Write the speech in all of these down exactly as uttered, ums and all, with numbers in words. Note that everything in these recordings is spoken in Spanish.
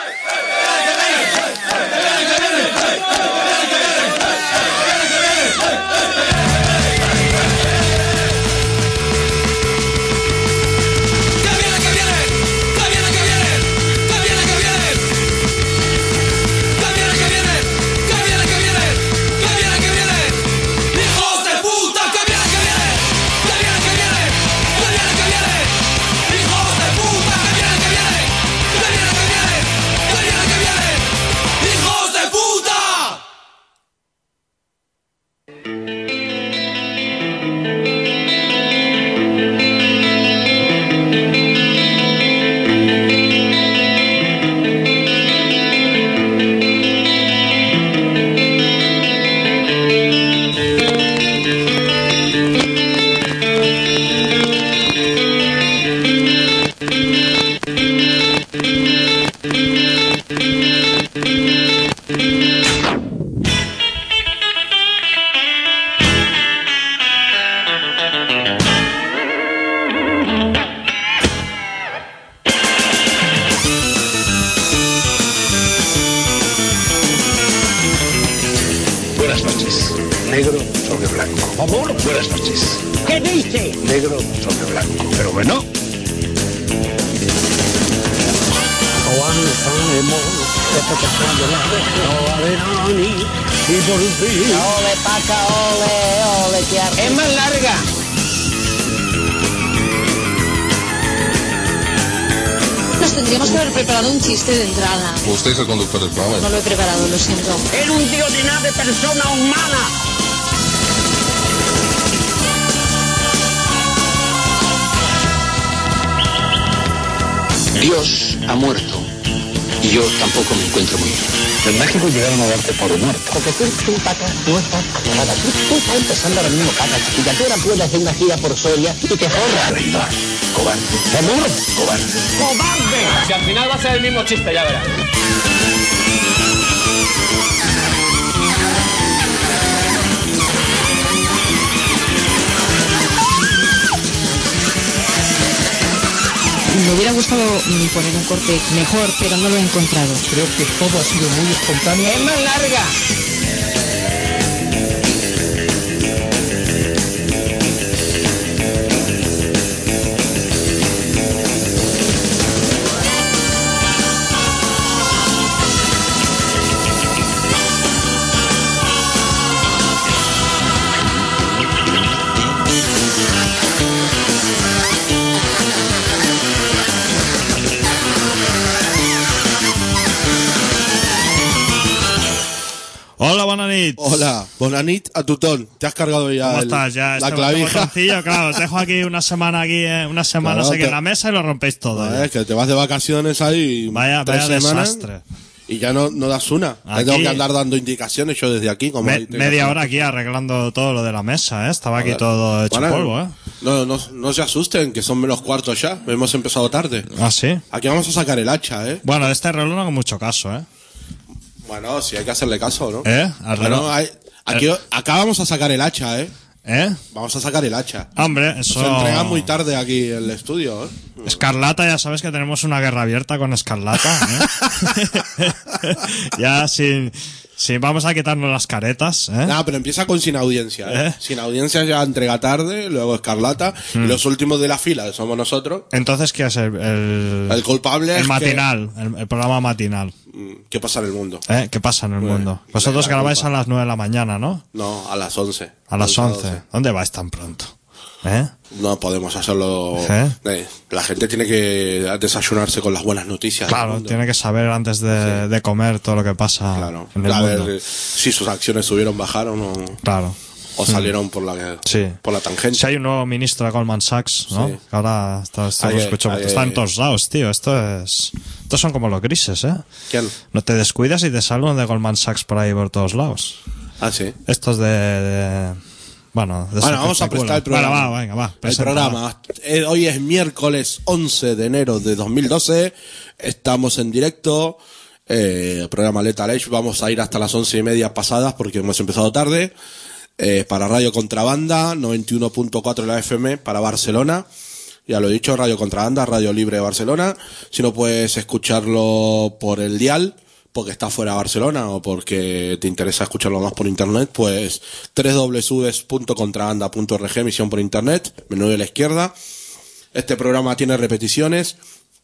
Negro sobre blanco. Por favor, buenas noches. ¿Qué dice? Negro sobre blanco. Pero bueno. Ole, paca, ole, ole, que arre... Es más larga. Nos tendríamos que haber preparado un chiste de entrada. Usted es el conductor del programa. No lo he preparado, lo siento. Era un tío de nave, persona humana. Dios ha muerto. Y yo tampoco me encuentro muy bien. En México llegaron a darte por muerto. Porque tú, tú, paca, no estás nada. Tú, tú estás empezando ahora mismo, paca, chiquilla. Tú ahora puedes hacer una gira por Soria y te forras. Traidor, cobarde, ¡Amor! cobarde. ¡Cobarde! Si al final va a ser el mismo chiste, ya verás. Me hubiera gustado mm, poner un corte mejor, pero no lo he encontrado. Creo que todo ha sido muy espontáneo. ¡Es más larga! Hola, buena nit. Hola, buena nit a tutón. ¿Te has cargado ya ¿Cómo el- estás? Ya la este clavija? botoncillo, claro, os dejo aquí una semana aquí, eh, una semana Claro, aquí te- en la mesa y lo rompéis todo. No, ya. es que te vas de vacaciones ahí Vaya, tres vaya semanas desastre. y ya no, no das una. Te Aquí- tengo que andar dando indicaciones yo desde aquí. Como Me- ahí te- media hora aquí arreglando todo lo de la mesa, ¿eh? Estaba aquí Joder. todo hecho Bueno, polvo, ¿eh? No, no, no se asusten, que son menos cuartos ya. Hemos empezado tarde. Ah, sí. Aquí vamos a sacar el hacha, ¿eh? Bueno, de este reloj no hago mucho caso, ¿eh? Bueno, sí hay que hacerle caso, ¿no? ¿Eh? Al Bueno, reloj. hay- aquí, acá vamos a sacar el hacha, ¿eh? ¿Eh? Vamos a sacar el hacha. Hombre, eso... Se entrega muy tarde aquí en el estudio, ¿eh? Escarlata, ya sabes que tenemos una guerra abierta con Escarlata, ¿eh? Ya sin, sin... Vamos a quitarnos las caretas, ¿eh? Nada, pero empieza con sin audiencia, ¿eh? ¿Eh? Sin audiencia ya entrega tarde, luego Escarlata, y los últimos de la fila, que somos nosotros. Entonces, ¿qué es el...? El, El culpable el es matinal, el, el programa matinal. que- Mm, ¿Qué pasa en el mundo? ¿Eh? ¿Qué pasa en el mundo? Vosotros la grabáis culpa. a las nueve de la mañana, ¿no? No, a las once. A las once. once. ¿Dónde vais tan pronto? ¿Eh? No podemos hacerlo. ¿Eh? Eh, La gente tiene que desayunarse con las buenas noticias. del Claro, mundo. tiene que saber antes de, de comer todo lo que pasa Claro. en el A mundo. ver si sus acciones subieron, bajaron o, Claro. o salieron por la, Sí. por la tangente. Si hay un nuevo ministro de Goldman Sachs, ¿no? Sí. Que ahora esto, esto lo Hay- escucho, hay- está en todos lados, tío. Esto es, estos son como los grises, ¿eh? ¿Quién? No te descuidas y te sale uno de Goldman Sachs por ahí por todos lados. Ah, sí. Estos de, de- bueno, de Bueno, vamos a prestar el programa. Bueno, va, venga, va. El presenta, programa. Eh, Hoy es miércoles once de enero de dos mil doce. Estamos en directo. Eh, programa Lethal Age. Vamos a ir hasta las once y media pasadas porque hemos empezado tarde. Eh, para Radio Contrabanda, noventa y uno punto cuatro de la F M para Barcelona. ya lo he dicho, Radio Contrabanda, Radio Libre de Barcelona. Si no puedes escucharlo por el dial, porque está fuera de Barcelona o porque te interesa escucharlo más por internet, pues doble u doble u doble u punto contrabanda punto org, emisión por internet, menú de la izquierda. Este programa tiene repeticiones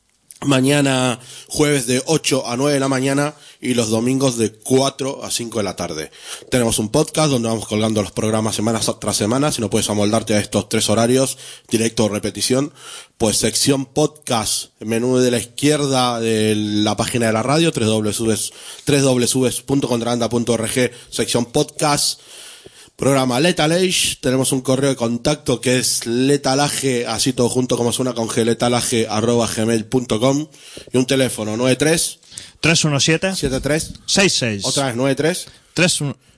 mañana jueves de ocho a nueve de la mañana y los domingos de cuatro a cinco de la tarde. Tenemos un podcast donde vamos colgando los programas semana tras semana. Si no puedes amoldarte a estos tres horarios, directo o repetición, pues sección podcast, menú de la izquierda de la página de la radio, doble u doble u doble u punto contrabanda punto org, sección podcast. Programa Lethal Age, tenemos un correo de contacto que es letalaje, así todo junto como suena con g, letalaje arroba gmail punto com, y un teléfono nueve tres tres uno siete siete tres seis seis. Otra vez nueve tres tres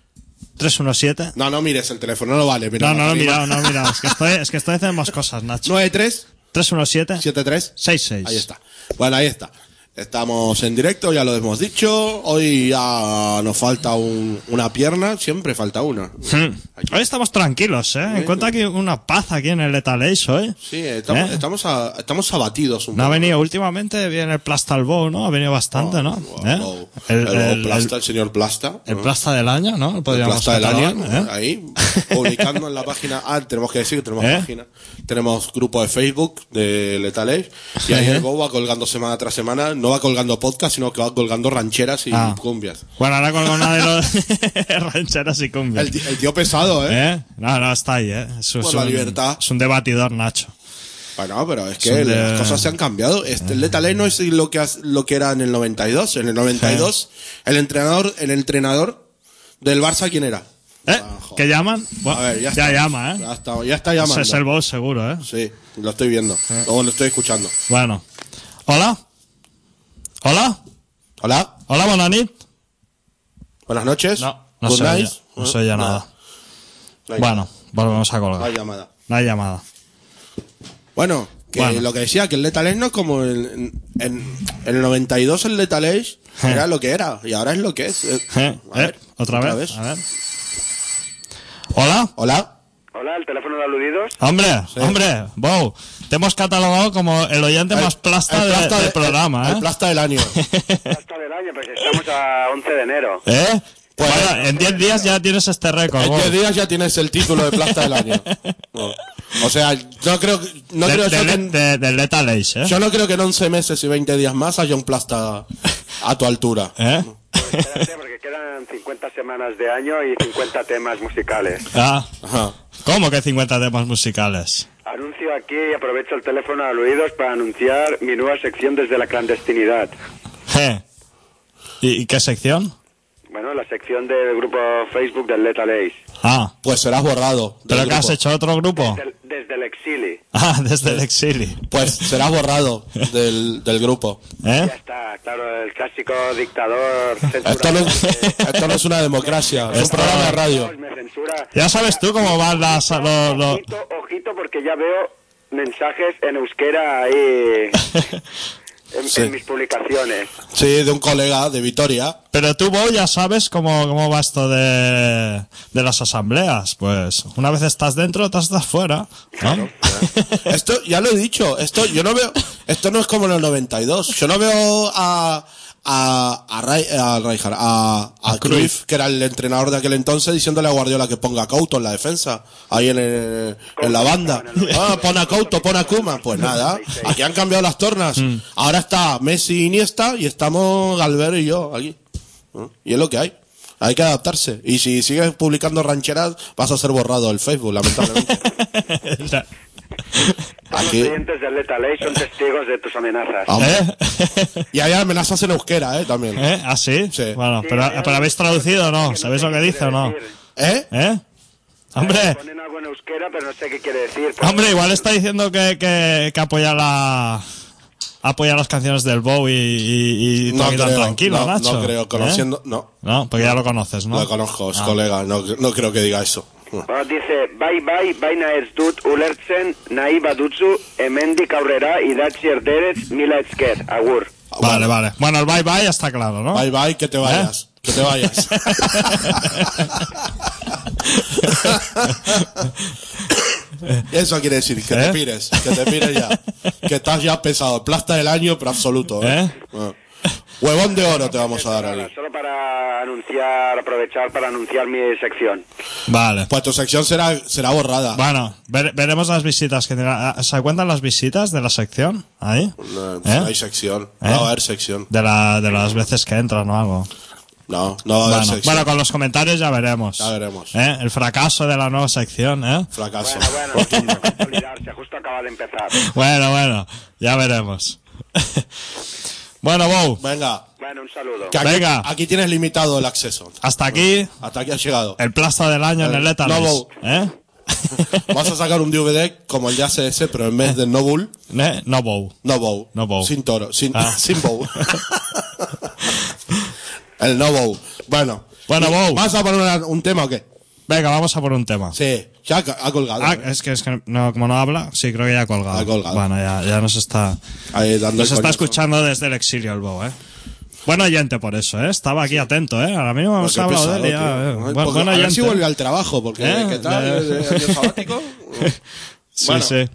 uno siete. No, no mires el teléfono, no vale. Mira, no, no, no, arriba. mira, no, mira, es que estoy, es que estoy haciendo más cosas, Nacho. nueve tres tres uno siete siete tres seis seis. Ahí está. Bueno, ahí está. Estamos en directo, ya lo hemos dicho. Hoy ya nos falta un, una pierna, siempre falta una. Hmm. Hoy estamos tranquilos, ¿eh? Encuentro aquí una paz aquí en el Lethal Age hoy. Sí, estamos, ¿Eh? estamos, a, estamos abatidos un No ha poco. venido últimamente bien el Plasta al Bow, ¿no? Ha venido bastante, ¿no? Wow, ¿Eh? wow. El, El, el- Plasta, el- el señor Plasta. el ¿no? Plasta del año, ¿no? El Podríamos Plasta del año, catalogar, ¿eh? ahí, publicando en la página. Ah, tenemos que decir que tenemos ¿Eh? página. Tenemos grupo de Facebook de Lethal Age, y ahí ¿Eh? el Bow va colgando semana tras semana. No va colgando podcast, sino que va colgando rancheras y Ah. cumbias. Bueno, ahora con una de los rancheras y cumbias. El, ti- el tío pesado, ¿eh? ¿Eh? No, no, está ahí, ¿eh? Es, Por es la un, libertad. Es un debatidor, Nacho. Bueno, pero es que Son de- las cosas se han cambiado. Este, el Lethal Age no es lo que, has- lo que era en el noventa y dos. En el noventa y dos, el entrenador, el entrenador del Barça, ¿quién era? ¿Eh? Ah, joder. ¿Qué llaman? Bueno, A ver, ya está. llama, ¿eh? Ya está, ya está llamando. Ese es el Bow seguro, ¿eh? Sí, lo estoy viendo. O lo estoy escuchando. Bueno. ¿Hola? ¿Hola? Hola, ¿Hola, bona nit? buenas noches. No, no Good se oye, night. no se oye No, nada. no hay Bueno, volvemos a No colgar. hay llamada. No hay llamada. Bueno, que Bueno. lo que decía, que el Lethal Age no es como en, en, en el noventa y dos el Lethal Age era lo que era, y ahora es lo que es. Eh, ¿Eh? a ver, ¿Eh? ¿Otra, vez? A ver. ¿Hola? Hola. Hola, el teléfono de aludidos. Hombre, hombre, Bow, te hemos catalogado como el oyente más plasta, el de- plasta del de- programa, el, ¿eh? el plasta del año. Hasta del año, pues estamos a once de enero. ¿Eh? Pues- Bueno, en diez días ya tienes este récord, En Bow. diez días ya tienes el título de plasta del año. No. O sea, no creo, que- no De- creo de- yo que en- de- del Lethal Age, ¿eh? yo no creo que en once meses y veinte días más haya un plasta a tu altura. ¿Eh? Espérate, porque quedan cincuenta semanas de año y cincuenta temas musicales. Ah, Ajá. ¿cómo que cincuenta temas musicales? Anuncio aquí y aprovecho el teléfono de aludidos para anunciar mi nueva sección desde la clandestinidad. ¿Eh? ¿Y, y qué sección? Bueno, la sección del grupo Facebook del Lethal Age. Ah, Pues serás borrado. del ¿pero qué has grupo. hecho? ¿Otro grupo? Del- desde el exili. Ah, desde el exilio. Pues serás borrado del, del grupo. ¿Eh? Ya está, claro, el clásico dictador Esto no, censurador. es, esto no es una democracia, es un Esto- programa de radio. Me censura. Ya sabes tú cómo van las... Lo, lo- Ojito, ojito, porque ya veo mensajes en euskera ahí en, Sí. en mis publicaciones. Sí, de un colega de Vitoria. Pero tú, Bo, ya sabes cómo, cómo va esto de, de las asambleas. Pues una vez estás dentro, otras estás fuera, ¿no? Esto, ya lo he dicho, esto yo no veo, esto no es como en el noventa y dos. Yo no veo a, a, a, Rai- a Rijkaard, a, a Cruyff, que era el entrenador de aquel entonces, diciéndole a Guardiola que ponga a Couto en la defensa, ahí en, el- en la banda. Ah, pon a Couto, pon a Koeman. Pues nada, aquí han cambiado las tornas. Ahora está Messi y Iniesta y estamos Galvero y yo aquí. ¿no? Y es lo que hay. Hay que adaptarse. Y si sigues publicando rancheras, vas a ser borrado del Facebook, lamentablemente. O sea, Todos Aquí- los clientes del Lethal Age son testigos de tus amenazas. Hombre. ¿Eh? Y hay amenazas en euskera, ¿eh? También. ¿Eh? ¿Ah, sí? Sí. Bueno, Sí, pero, hay algo pero ¿habéis traducido o no? que ¿Sabéis sé lo que qué dice o quiere no? decir. ¿Eh? ¿Eh? Hombre, Ponen algo en euskera, pero no sé qué quiere decir. Pues, hombre, igual está diciendo que, que, que apoya la... apoya las canciones del Bow y, y, y tú No aquí tan creo, tranquilo, no, Nacho. no creo, ¿Eh? conociendo, no, No, porque ya lo conoces, ¿no? lo conozco, es Ah. colega, no, no creo que diga eso. Ah, dice, bai bai, baina ez dut ulertzen nahi badutzu hemendik aurrera idatzi erderez mila esker, agur. Vale, vale. Bueno, el bye bye está claro, ¿no? Bye bye, que te vayas, que te vayas. Eso quiere decir que ¿Eh? te pires, que te pires ya. Que estás ya pesado. Plasta del año, pero absoluto. ¿eh? ¿Eh? Bueno. Huevón de oro te vamos a dar ahí. Solo para anunciar, aprovechar para anunciar mi sección. Vale. Pues tu sección será, será borrada. Bueno, ver- veremos las visitas que tendrá. ¿Se cuentan las visitas de la sección? Ahí. No, ¿Eh? no hay sección. ¿Eh? No va a haber sección. De, la, de las veces que entran o algo. No, no va a haber Bueno, sección. bueno, con los comentarios ya veremos. Ya veremos. ¿Eh? El fracaso de la nueva sección, ¿eh? Fracaso. Bueno, bueno, justo consolidarse, justo acaba de empezar. Bueno, bueno, ya veremos. Bueno, Bou, Venga. Bueno, un saludo. Que aquí, Venga. aquí tienes limitado el acceso. hasta aquí Hasta aquí has llegado. el plasta del año en el Lethal No, Race, Bou. ¿eh? Vas a sacar un D V D como el de A C S, pero en vez de No Bull, ¿Eh? No, Bou. No Bow. No Bow. Sin toro, sin, Ah. sin bow. El No Bow. Bueno. Bueno, ¿Y Bow. ¿Vas a poner una- un tema o qué? Venga, vamos a por un tema. Sí, ya ha, ha colgado. Ah, ¿eh? es que, es que no, como no habla, sí, creo que ya ha colgado. Ha colgado. Bueno, ya, ya nos está, Ahí dando nos el está coñazo. escuchando desde el exilio el Bou, ¿eh? Buen oyente por eso, ¿eh? Estaba aquí atento, ¿eh? Ahora mismo hemos Qué hablado de pesado, él ya, tío. eh. Ay, Buen, porque buen a ver oyente. si vuelve al trabajo, porque ¿Eh? ¿qué tal? De- ¿De año sabático? Sí, Bueno. sí.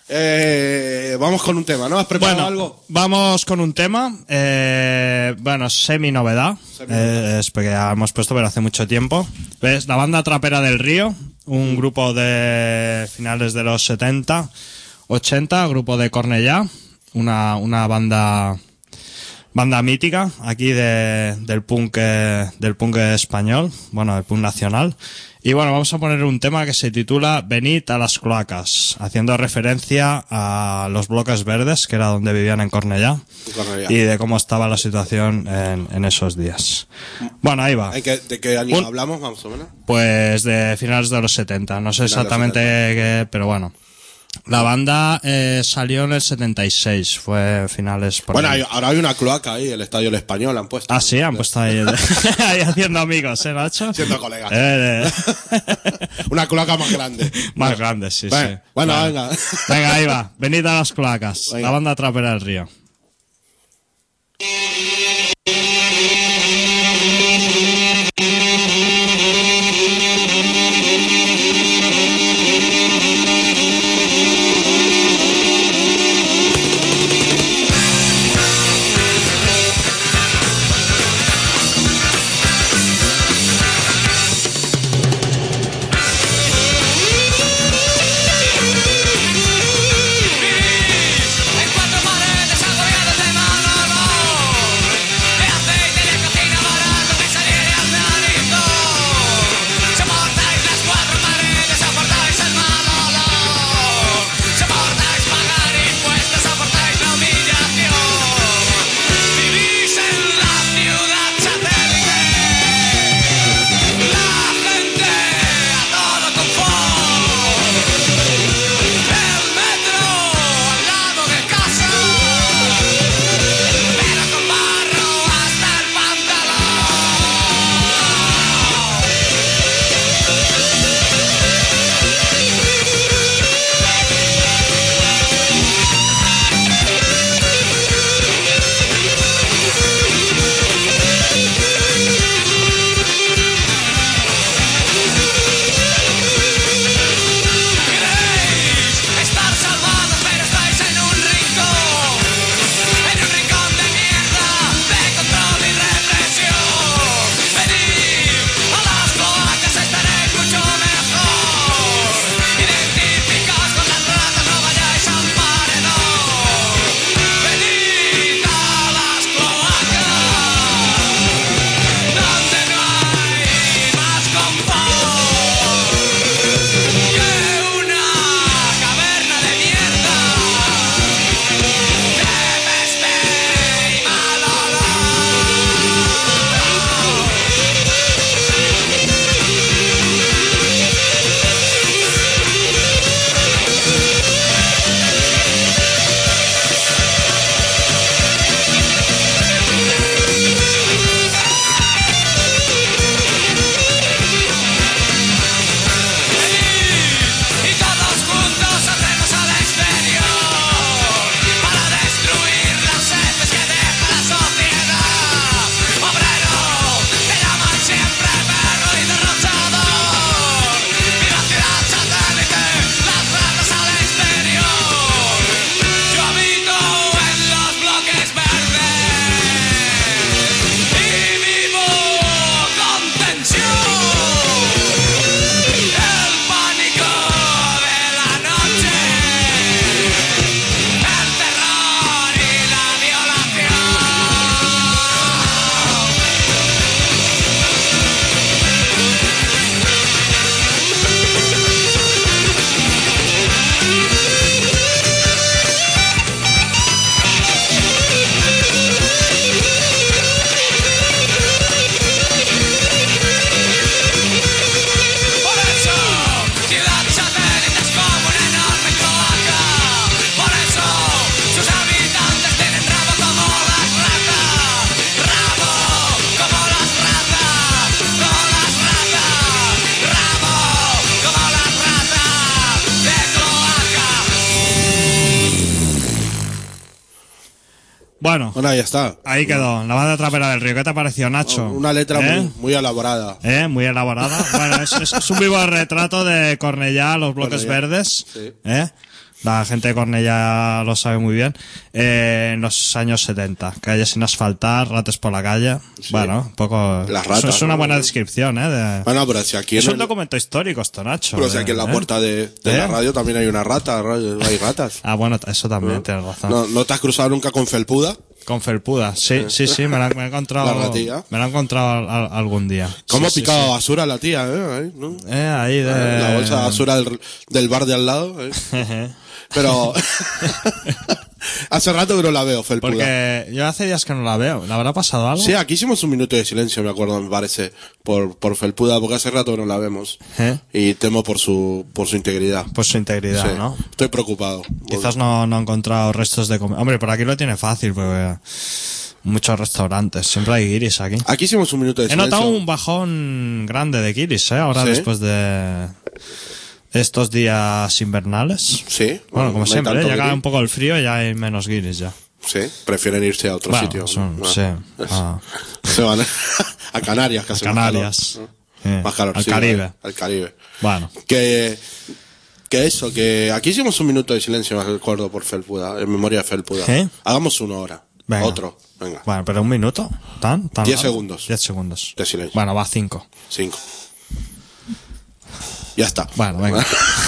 Eh, vamos con un tema, ¿no? ¿Has preparado Bueno, algo? vamos con un tema, eh, bueno, semi-novedad, eh, es porque ya hemos puesto, pero hace mucho tiempo. ¿Ves? La banda Trapera del Río, un grupo de finales de los setenta, ochenta, grupo de Cornellá, una, una banda, banda mítica aquí de, del punk, eh, del punk español, bueno, del punk nacional. Y bueno, vamos a poner un tema que se titula Venid a las cloacas, haciendo referencia a los bloques verdes, que era donde vivían en Cornellá, Cornellá. y de cómo estaba la situación en, en esos días. Bueno, ahí va. ¿En qué- ¿De qué año Un- hablamos, más o menos? Pues de finales de los setenta, no sé Finales de los exactamente qué, pero bueno. La banda eh, salió en el setenta y seis, fue finales por Bueno, ahí. hay- ahora hay una cloaca ahí, el Estadio El Español han puesto. Ah, sí, han puesto ahí, ahí haciendo amigos, ¿eh, Nacho? Siendo colegas. Eh, eh. Una cloaca más grande. Más grandes, sí, Bueno, sí. bueno, Vale. venga. Venga, ahí va. Venid a las cloacas. Venga. La banda Trapera del Río. En cuatro paredes agobiadas de mano a mano. Bueno, Bueno, ahí está. ahí quedó. La banda trapera del río. ¿Qué te ha parecido, Nacho? Una letra ¿Eh? muy, muy elaborada. ¿Eh? Muy elaborada. Bueno, es, es- es un vivo retrato de Cornellá, los bloques Cornellá. verdes. Sí. ¿Eh? La gente de Cornellá lo sabe muy bien. Eh, en los años setenta. Calles sin asfaltar, rates por la calle. Bueno, un poco... Las ratas, es una ¿no? buena descripción, ¿eh? De- Bueno, pero si aquí es en un el- documento histórico esto, Nacho. pero si aquí en la ¿eh? puerta de, de ¿Eh? la radio también hay una rata, ra- hay ratas. Ah, bueno, eso también, tienes razón. ¿No, ¿No te has cruzado nunca con felpuda? Con felpuda, sí, sí, sí, me la, me la he encontrado. La ratilla. Me la he encontrado al- al- algún día. ¿Cómo Sí, picaba sí, basura la tía, eh? Ahí, ¿no? sí. Eh, ahí de... La bolsa de basura del, del bar de al lado, eh. Pero hace rato que no la veo, felpuda. Porque yo hace días que no la veo. ¿Le habrá pasado algo? Sí, aquí hicimos un minuto de silencio, me acuerdo, me parece, por, por felpuda, porque hace rato que no la vemos. ¿Eh? Y temo por su, por su integridad. Pues su integridad, Sí, ¿no? Estoy preocupado. Quizás no, no ha encontrado restos de comida. Hombre, por aquí lo tiene fácil, porque muchos restaurantes. Siempre hay guiris aquí. Aquí hicimos un minuto de He silencio. notado un bajón grande de guiris, ¿eh? Ahora ¿Sí? después de estos días invernales. Sí. Bueno, como no hay siempre, ¿eh? tanto llega guiri. un poco el frío y ya hay menos guiris ya. Sí, prefieren irse a otro Bueno, sitio. son- Ah, sí, es- ah. Se van a Canarias, que hace más Canarias. calor. Eh, Más calor, al sí, Caribe. ¿vale? Al Caribe. Bueno. Que, que eso, que aquí hicimos un minuto de silencio, me acuerdo, por Felpuda, en memoria de Felpuda. ¿Sí? Hagamos uno ahora. Venga. Otro. Venga. Bueno, pero un minuto. ¿Tan? ¿Tan Diez largo? segundos. Diez segundos. De silencio. Bueno, va cinco. Cinco. Ya está. Bueno, venga.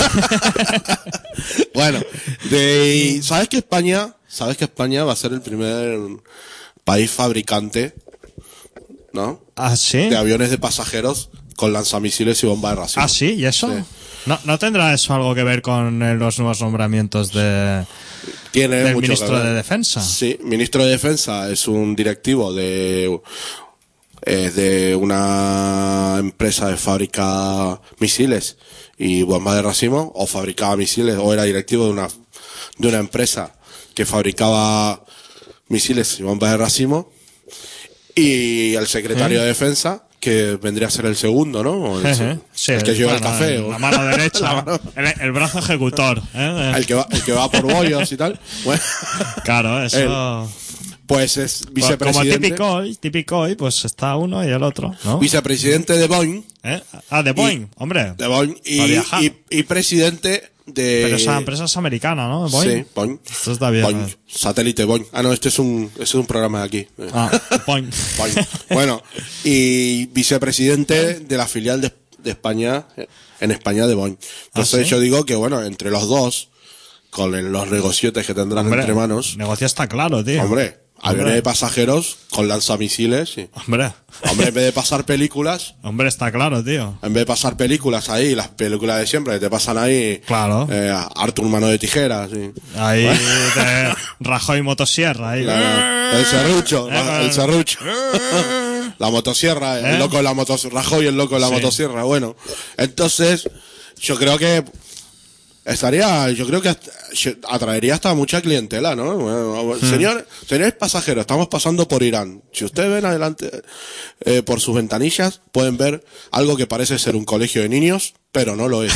Bueno, de, ¿sabes que España, sabes que España va a ser el primer país fabricante, ¿no? ¿Ah, sí? De aviones de pasajeros con lanzamisiles y bomba de racimo. ¿Ah, sí? ¿Y eso? Sí. ¿No, ¿No tendrá eso algo que ver con eh, los nuevos nombramientos de, Tiene del mucho ministro que ver. de Defensa? Sí, ministro de Defensa es un directivo de eh, de una empresa de fábrica misiles y bombas de racimo, o fabricaba misiles, o era directivo de una de una empresa que fabricaba misiles y bombas de racimo, y el secretario ¿Eh? de Defensa, que vendría a ser el segundo, ¿no? O el, Jeje. Sí, el que lleva el bueno, café. el- o- La mano derecha. La mano- el, el brazo ejecutor. ¿eh? el que va, el que va por bollos y tal. Bueno, Claro, eso... pues es Como vicepresidente. típico hoy, típico hoy, pues está uno y el otro, ¿no? Vicepresidente de Boeing. ¿Eh? Ah, de Boeing, hombre. De Boeing Pa' y, viajar. y, y presidente de. Pero esa empresa es americana, ¿no? Boeing. Sí, Boeing. Esto está bien. Boeing. ¿eh? Satélite Boeing. Ah, no, este es un, este es un programa de aquí. Eh, Ah, Boeing. Boeing. Bueno, y vicepresidente de la filial de, de España, eh, en España de Boeing. Entonces ¿Ah, sí? yo digo que, bueno, entre los dos, con el- los negociotes que tendrán Hombre, entre manos, el negocio está claro, tío. hombre, aviones Hombre. de pasajeros con lanzamisiles. Y, Hombre. hombre, en vez de pasar películas, Hombre, está claro, tío. en vez de pasar películas ahí, las películas de siempre, que te pasan ahí. Claro. Eh, Arthur Mano de Tijeras. Sí. Ahí de Rajoy Motosierra. Ahí. La- el serrucho, la- el serrucho. La motosierra, el ¿Eh? loco de la motosierra. Rajoy, el loco de la Sí. motosierra. Bueno, entonces, yo creo que estaría, yo creo que hasta- atraería hasta mucha clientela, ¿no? Bueno, Hmm. señor, señores pasajeros, estamos pasando por Irán. Si ustedes ven adelante, eh, por sus ventanillas, pueden ver algo que parece ser un colegio de niños, pero no lo es.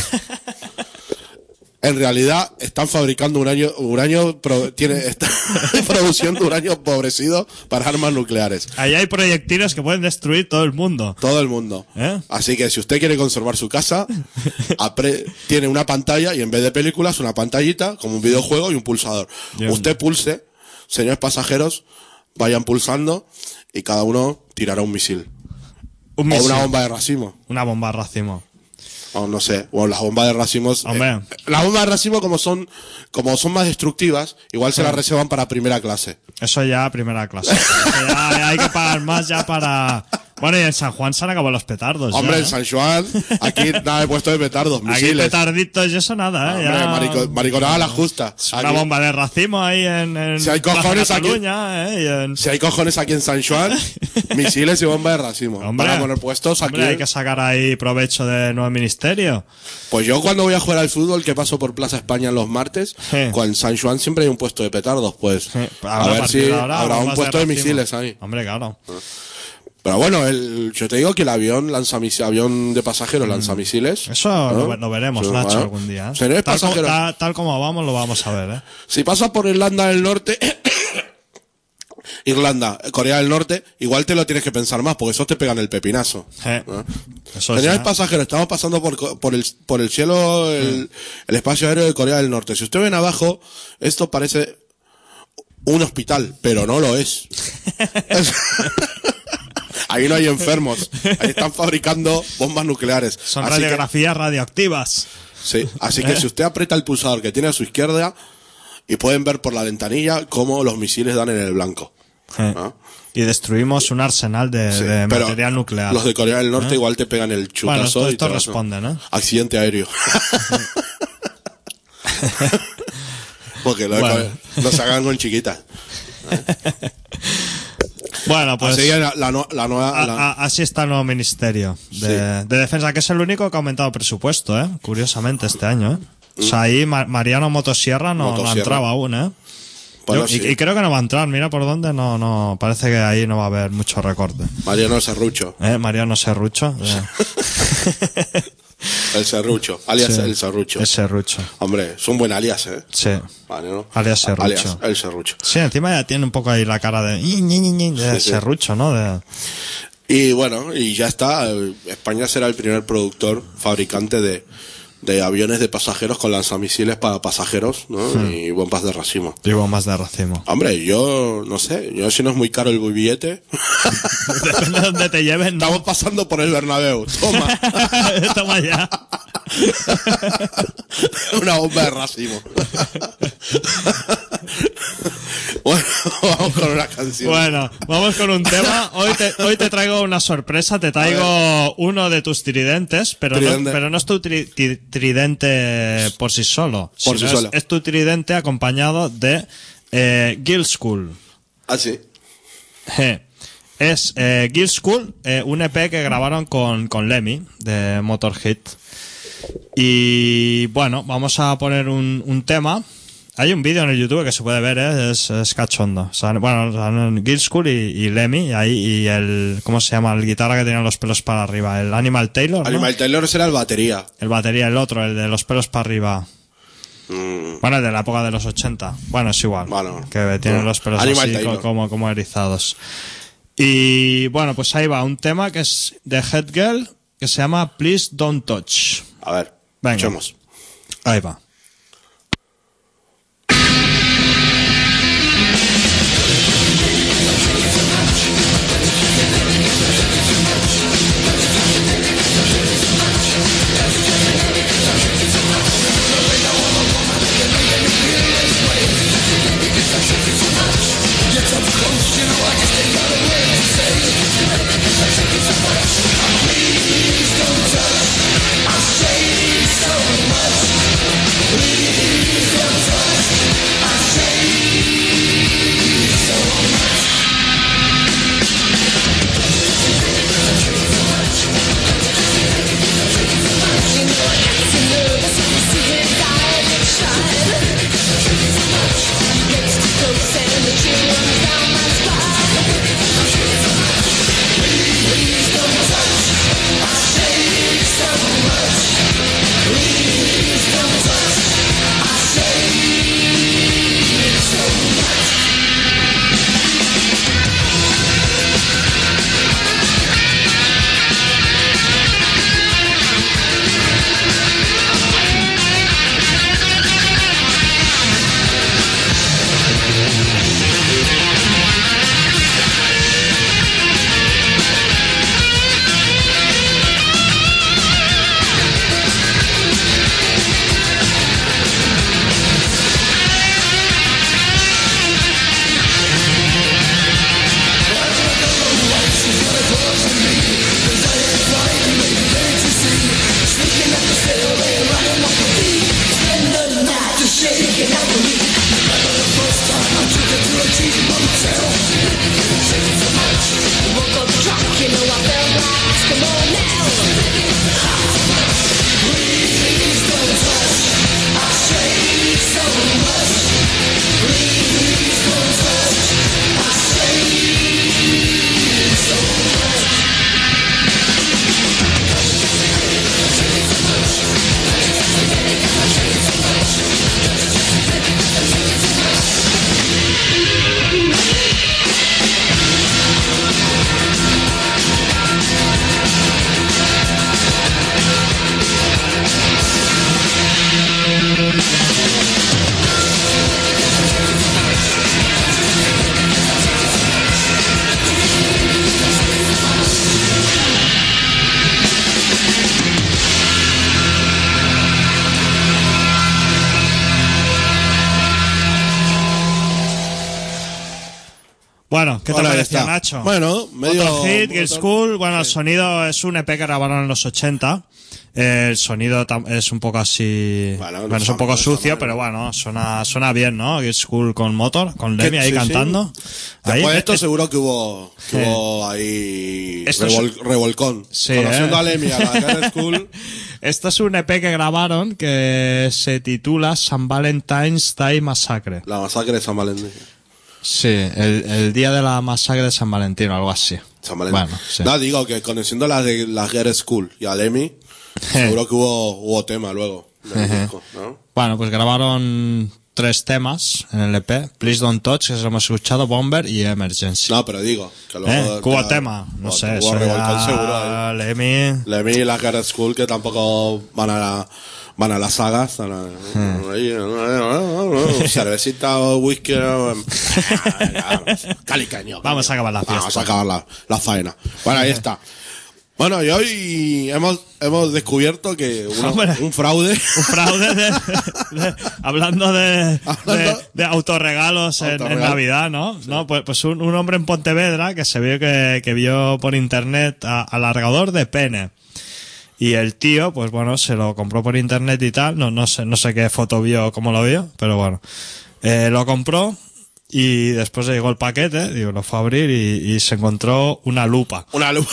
En realidad están fabricando uranio, uranio pro- tiene, está produciendo uranio empobrecido para armas nucleares. Ahí hay proyectiles que pueden destruir todo el mundo. Todo el mundo. ¿Eh? Así que si usted quiere conservar su casa, apre- tiene una pantalla y en vez de películas, una pantallita como un videojuego y un pulsador. Bien. Usted pulse, señores pasajeros, vayan pulsando y cada uno tirará un misil. Un O misil. una bomba de racimo. Una bomba racimo. O no sé, o las bombas de racimos. Hombre. eh, las bombas de racimo como son, como son más destructivas, igual se las reservan para primera clase. Eso ya primera clase. Eso ya hay que pagar más ya para... Bueno, y en San Juan se han acabado los petardos. Hombre, ya, en ¿eh? San Juan, aquí nada de puesto de petardos, Aquí misiles. petarditos y eso nada, ¿eh? Hombre, Ya- marico- mariconada la justa. Una Aquí- bomba de racimo ahí en, en Si hay Plaza cojones aquí- Cataluña, ¿eh? Y en- Si hay cojones aquí en San Juan, misiles y bombas de racimo. Hombre, Para poner puestos aquí. hombre, hay que sacar ahí provecho de nuevo ministerio. Pues yo cuando voy a jugar al fútbol, que paso por Plaza España en los martes, Sí. con San Juan siempre hay un puesto de petardos, pues. A ver si habrá un puesto de misiles ahí. Hombre, claro. Pero bueno, el, yo te digo que el avión lanza mis- avión de pasajeros lanza misiles. Mm. Eso ¿no? lo, lo veremos, Sí, Nacho, bueno. algún día. ¿eh? Señores Tal, como, pasajeros, tal, tal como vamos, lo vamos a ver, ¿eh? si pasas por Irlanda del Norte Irlanda, Corea del Norte, igual te lo tienes que pensar más, porque esos te pegan el pepinazo. Eh, ¿no? eso Señores sí, ¿eh? pasajeros, estamos pasando por, por, el, por el cielo, el, el espacio aéreo de Corea del Norte. Si usted ven abajo, esto parece un hospital, pero no lo es. Es- Ahí no hay enfermos. Ahí están fabricando bombas nucleares. Son Así que- radiografías radioactivas. Sí, así que si usted aprieta el pulsador que tiene a su izquierda y pueden ver por la ventanilla cómo los misiles dan en el blanco. Eh, ¿no? Y destruimos un arsenal de, Sí, de pero material nuclear. Los de Corea del Norte ¿Eh? igual te pegan el chutazo. Bueno, esto, y esto te vas, responde, ¿no? Accidente aéreo. Porque lo de Bueno. Corea- los hagan con chiquitas. Bueno, pues Así que la, la, no- la nueva... a- la- a- así está el nuevo Ministerio de, de Defensa, que es el único que ha aumentado presupuesto, ¿eh? Curiosamente, este año, ¿eh? O sea, ahí Ma- Mariano Motosierra no, no Motosierra. entraba aún, ¿eh? Bueno, Yo- y, sí. y creo que no va a entrar, mira por dónde, no, no, parece que ahí no va a haber mucho recorte. Mariano Serrucho. ¿Eh? Mariano Serrucho. eh. El Serrucho. Alias Sí, el Serrucho. Es Serrucho. Hombre, es un buen alias, ¿eh? Sí. Mariano. Alias Serrucho. Alias el Serrucho. Sí, encima ya tiene un poco ahí la cara de, ñi, ñi, ñi, ñi, de Sí, sí. Serrucho, ¿no? De, Y bueno, y ya está. eh, España será el primer productor, fabricante de, de aviones de pasajeros con lanzamisiles para pasajeros, ¿no? Hmm. Y bombas de racimo. y bombas de racimo. Hombre, yo no sé, yo si no es muy caro el billete, Depende de dónde te lleven, ¿no? estamos pasando por el Bernabéu. Toma, Toma ya. una bomba de racimo. Bueno, vamos con una canción. Bueno, vamos con un tema. Hoy te, hoy te traigo una sorpresa. Te traigo uno de tus tridentes, pero Tridente. no, pero no es tu tri- tri- tridente por sí solo. Por sino sí es, solo. es tu tridente acompañado de eh, Guild School. Ah, sí. Je. Es eh, Guild School, eh, un E P que grabaron con, con Lemmy de Motorhead. Y bueno, vamos a poner un, un tema. Hay un vídeo en el YouTube que se puede ver, ¿eh? es, es cachondo. O sea, bueno, salen Guild School y, y Lemmy, y ahí, y el, ¿cómo se llama? El guitarra que tenía los pelos para arriba, el Animal Taylor, ¿no? Animal Taylor será el batería. El batería, el otro, el de los pelos para arriba. Mm, Bueno, el de la época de los ochenta. Bueno, es igual. Bueno. que tienen Bueno. los pelos Animal así Taylor. co- como, como erizados. Y bueno, pues ahí va un tema que es de Head Girl, que se llama Please Don't Touch. a ver, Venga. escuchemos. Ahí va. Please don't touch. I say so much. Bueno, ¿qué te Bueno, ahí pareció, está. Nacho? Bueno, medio... Motorhead, Girls' motor- School, bueno, el sí. sonido es un E P que grabaron en los ochenta. El sonido tam- es un poco así, Bueno, bueno, no es está un poco mal, no está sucio, mal. pero bueno, suena, suena bien, ¿no? Girls' School con motor, con Lemmy Que- ahí sí, cantando. sí. Ahí, Después de esto es- seguro que hubo, que Sí. hubo ahí Esto es- revol- revolcón. Sí, Conociendo ¿eh? a Lemmy, a la Girls' School. Esto es un E P que grabaron que se titula San Valentine's Day Massacre. La masacre de San Valentín. Sí, el, el día de la masacre de San Valentín o algo así. San Valentín. Bueno, sí. No, digo que conociendo la de la Girls' School y a Lemmy, seguro que hubo, hubo tema luego. Del disco, ¿no? Bueno, pues grabaron tres temas en el E P. Please Don't Touch, que se lo hemos escuchado, Bomber y Emergency. No, pero digo, que luego... ¿Eh? ¿Que hubo ya- tema? No hubo- sé, hubo eso revolcón ya... seguro. ¿eh? Lemmy... Lemmy y la Girls' School que tampoco van a la, van a las sagas. A la, ahí, cervecita o whisky. Calicaño. Vamos a acabar la fiesta. Vamos a acabar la, la faena. Bueno, ahí está. Bueno, y hoy hemos, hemos descubierto que uno- Hombre. un fraude. Un fraude de, de- hablando de, Hablando- de, de autorregalos en, en Autorregalo. Navidad, ¿no? No, pues, pues un, un hombre en Pontevedra que se vio que, que vio por internet a- alargador de pene. Y el tío, pues bueno, se lo compró por internet y tal. No, no sé, no sé qué foto vio o cómo lo vio, pero bueno. Eh, lo compró y después le llegó el paquete, digo, lo fue a abrir y, y se encontró una lupa. Una luz.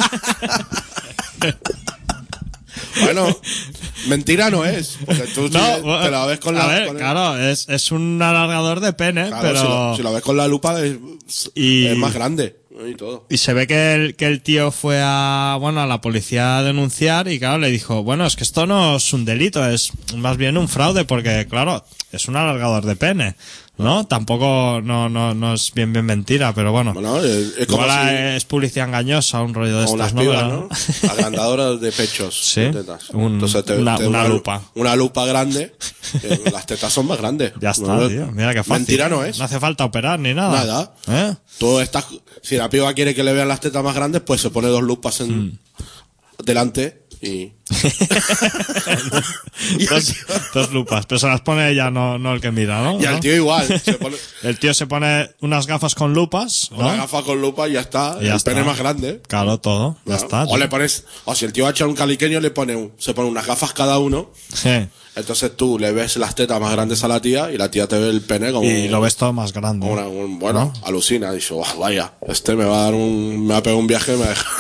Bueno, mentira no es. Porque tú si No, te la ves con a la. ver, con el- claro, es, es un alargador de pene, claro, pero... si, lo, si lo ves con la lupa es, Y- es más grande. Y todo. Y se ve que el, que el tío fue a, bueno, a la policía a denunciar y claro, le dijo, bueno, es que esto no es un delito, es más bien un fraude porque, claro, es un alargador de pene, ¿no? Tampoco, no, no, no es bien bien mentira, pero bueno. Bueno, es, es como Igual si. es publicidad engañosa, un rollo de Como estas, unas ¿no? pibas, Pero- ¿no? Agrandadoras de pechos. Sí, de tetas. un- Entonces te- una- te- una lu- lupa. Una lupa grande. eh, Las tetas son más grandes. Ya está, No, tío. Mira qué fácil. Mentira no es. No hace falta operar ni nada. Nada. ¿Eh? Tú estás, si la piba quiere que le vean las tetas más grandes, pues se pone dos lupas en Mm. delante y. y, Dos, el, dos lupas, pero se las pone ella, no, no el que mira, ¿no? y al ¿No? tío igual. Se pone El tío se pone unas gafas con lupas, ¿no? una gafa con lupa y ya está. Y ya el está. pene más grande. Claro, todo. Ya ¿no? está. O tío. le pones, o si el tío va a echar un caliqueño, le pone un- se pone unas gafas cada uno. Sí. Entonces tú le ves las tetas más grandes a la tía y la tía te ve el pene como. Y lo ves todo más grande. como una- un- bueno, alucina. Dice, "Buah, vaya, este me va a dar un, me va a pegar un viaje y me deja.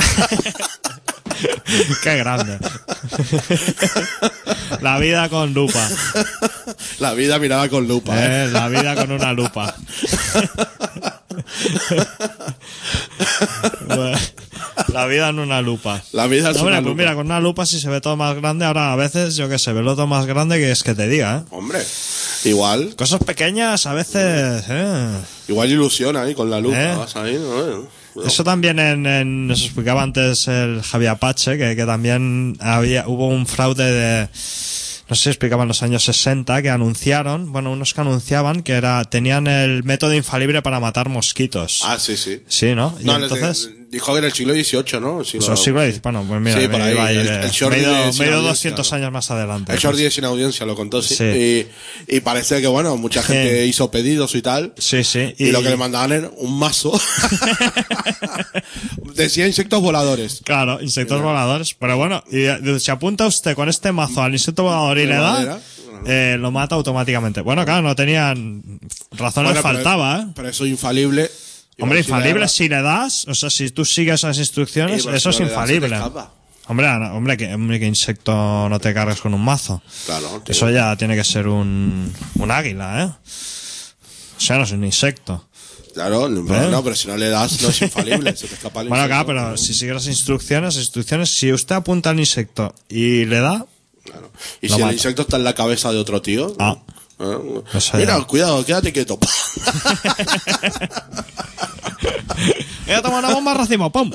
Qué grande. La vida con lupa. La vida mirada con lupa, ¿eh? Eh, la vida con una lupa. Bueno, la vida en una lupa. La vida es Hombre, una pues lupa. mira, con una lupa si se ve todo más grande, ahora a veces, yo que sé, verlo todo más grande que es que te diga, ¿eh? Hombre, igual, Cosas pequeñas a veces, ¿eh? igual ilusiona ahí con la lupa. ¿Eh? Vas ahí, ¿no? Eso también en, en- nos explicaba antes el Javi Apache, que, que también había, hubo un fraude de, no sé si explicaba en los años sesenta, que anunciaron, bueno, unos que anunciaban que era, tenían el método infalible para matar mosquitos. Ah, sí, sí. Sí, ¿no? Y No, les- entonces, dijo que en el siglo dieciocho, ¿no? Siglo- eso siglo diez, bueno, pues mira, Sí, me por ahí, iba a ir, el- eh, el Jordi medio, de Sin medio Audiencia, doscientos ¿no? años más adelante. El Jordi de Sin Audiencia lo contó, sí. Sí. Y, y parece que, bueno, mucha gente Sí. hizo pedidos y tal. Sí, sí. Y, lo que le mandaban era un mazo. Decía insectos voladores. Claro, insectos voladores. Pero bueno, y, eh, si apunta usted con este mazo al insecto volador y De le da, madera. eh, lo mata automáticamente. Bueno, claro, no tenían razones, Bueno, pero- faltaba, ¿eh? Pero eso infalible. Hombre, Igual si le infalible da- si le das, o sea, si tú sigues esas instrucciones, Sí, pero eso si es no le das, se te infalible. escapa. Hombre, no, hombre, que, hombre, que insecto no te cargues con un mazo. Claro, tío. Eso ya tiene que ser un, un águila, ¿eh? O sea, no es un insecto. Claro, no, ¿Eh? no, pero si no le das, no es infalible. Se te escapa el Bueno, insecto, claro, pero ¿no? si sigues las instrucciones, instrucciones, si usted apunta al insecto y le da, Claro. Y Lo si mata. el insecto está en la cabeza de otro tío. Ah. ¿eh? Eso Mira, ya. cuidado, quédate quieto. ¡Voy a tomar una bomba racimo! ¡Pum!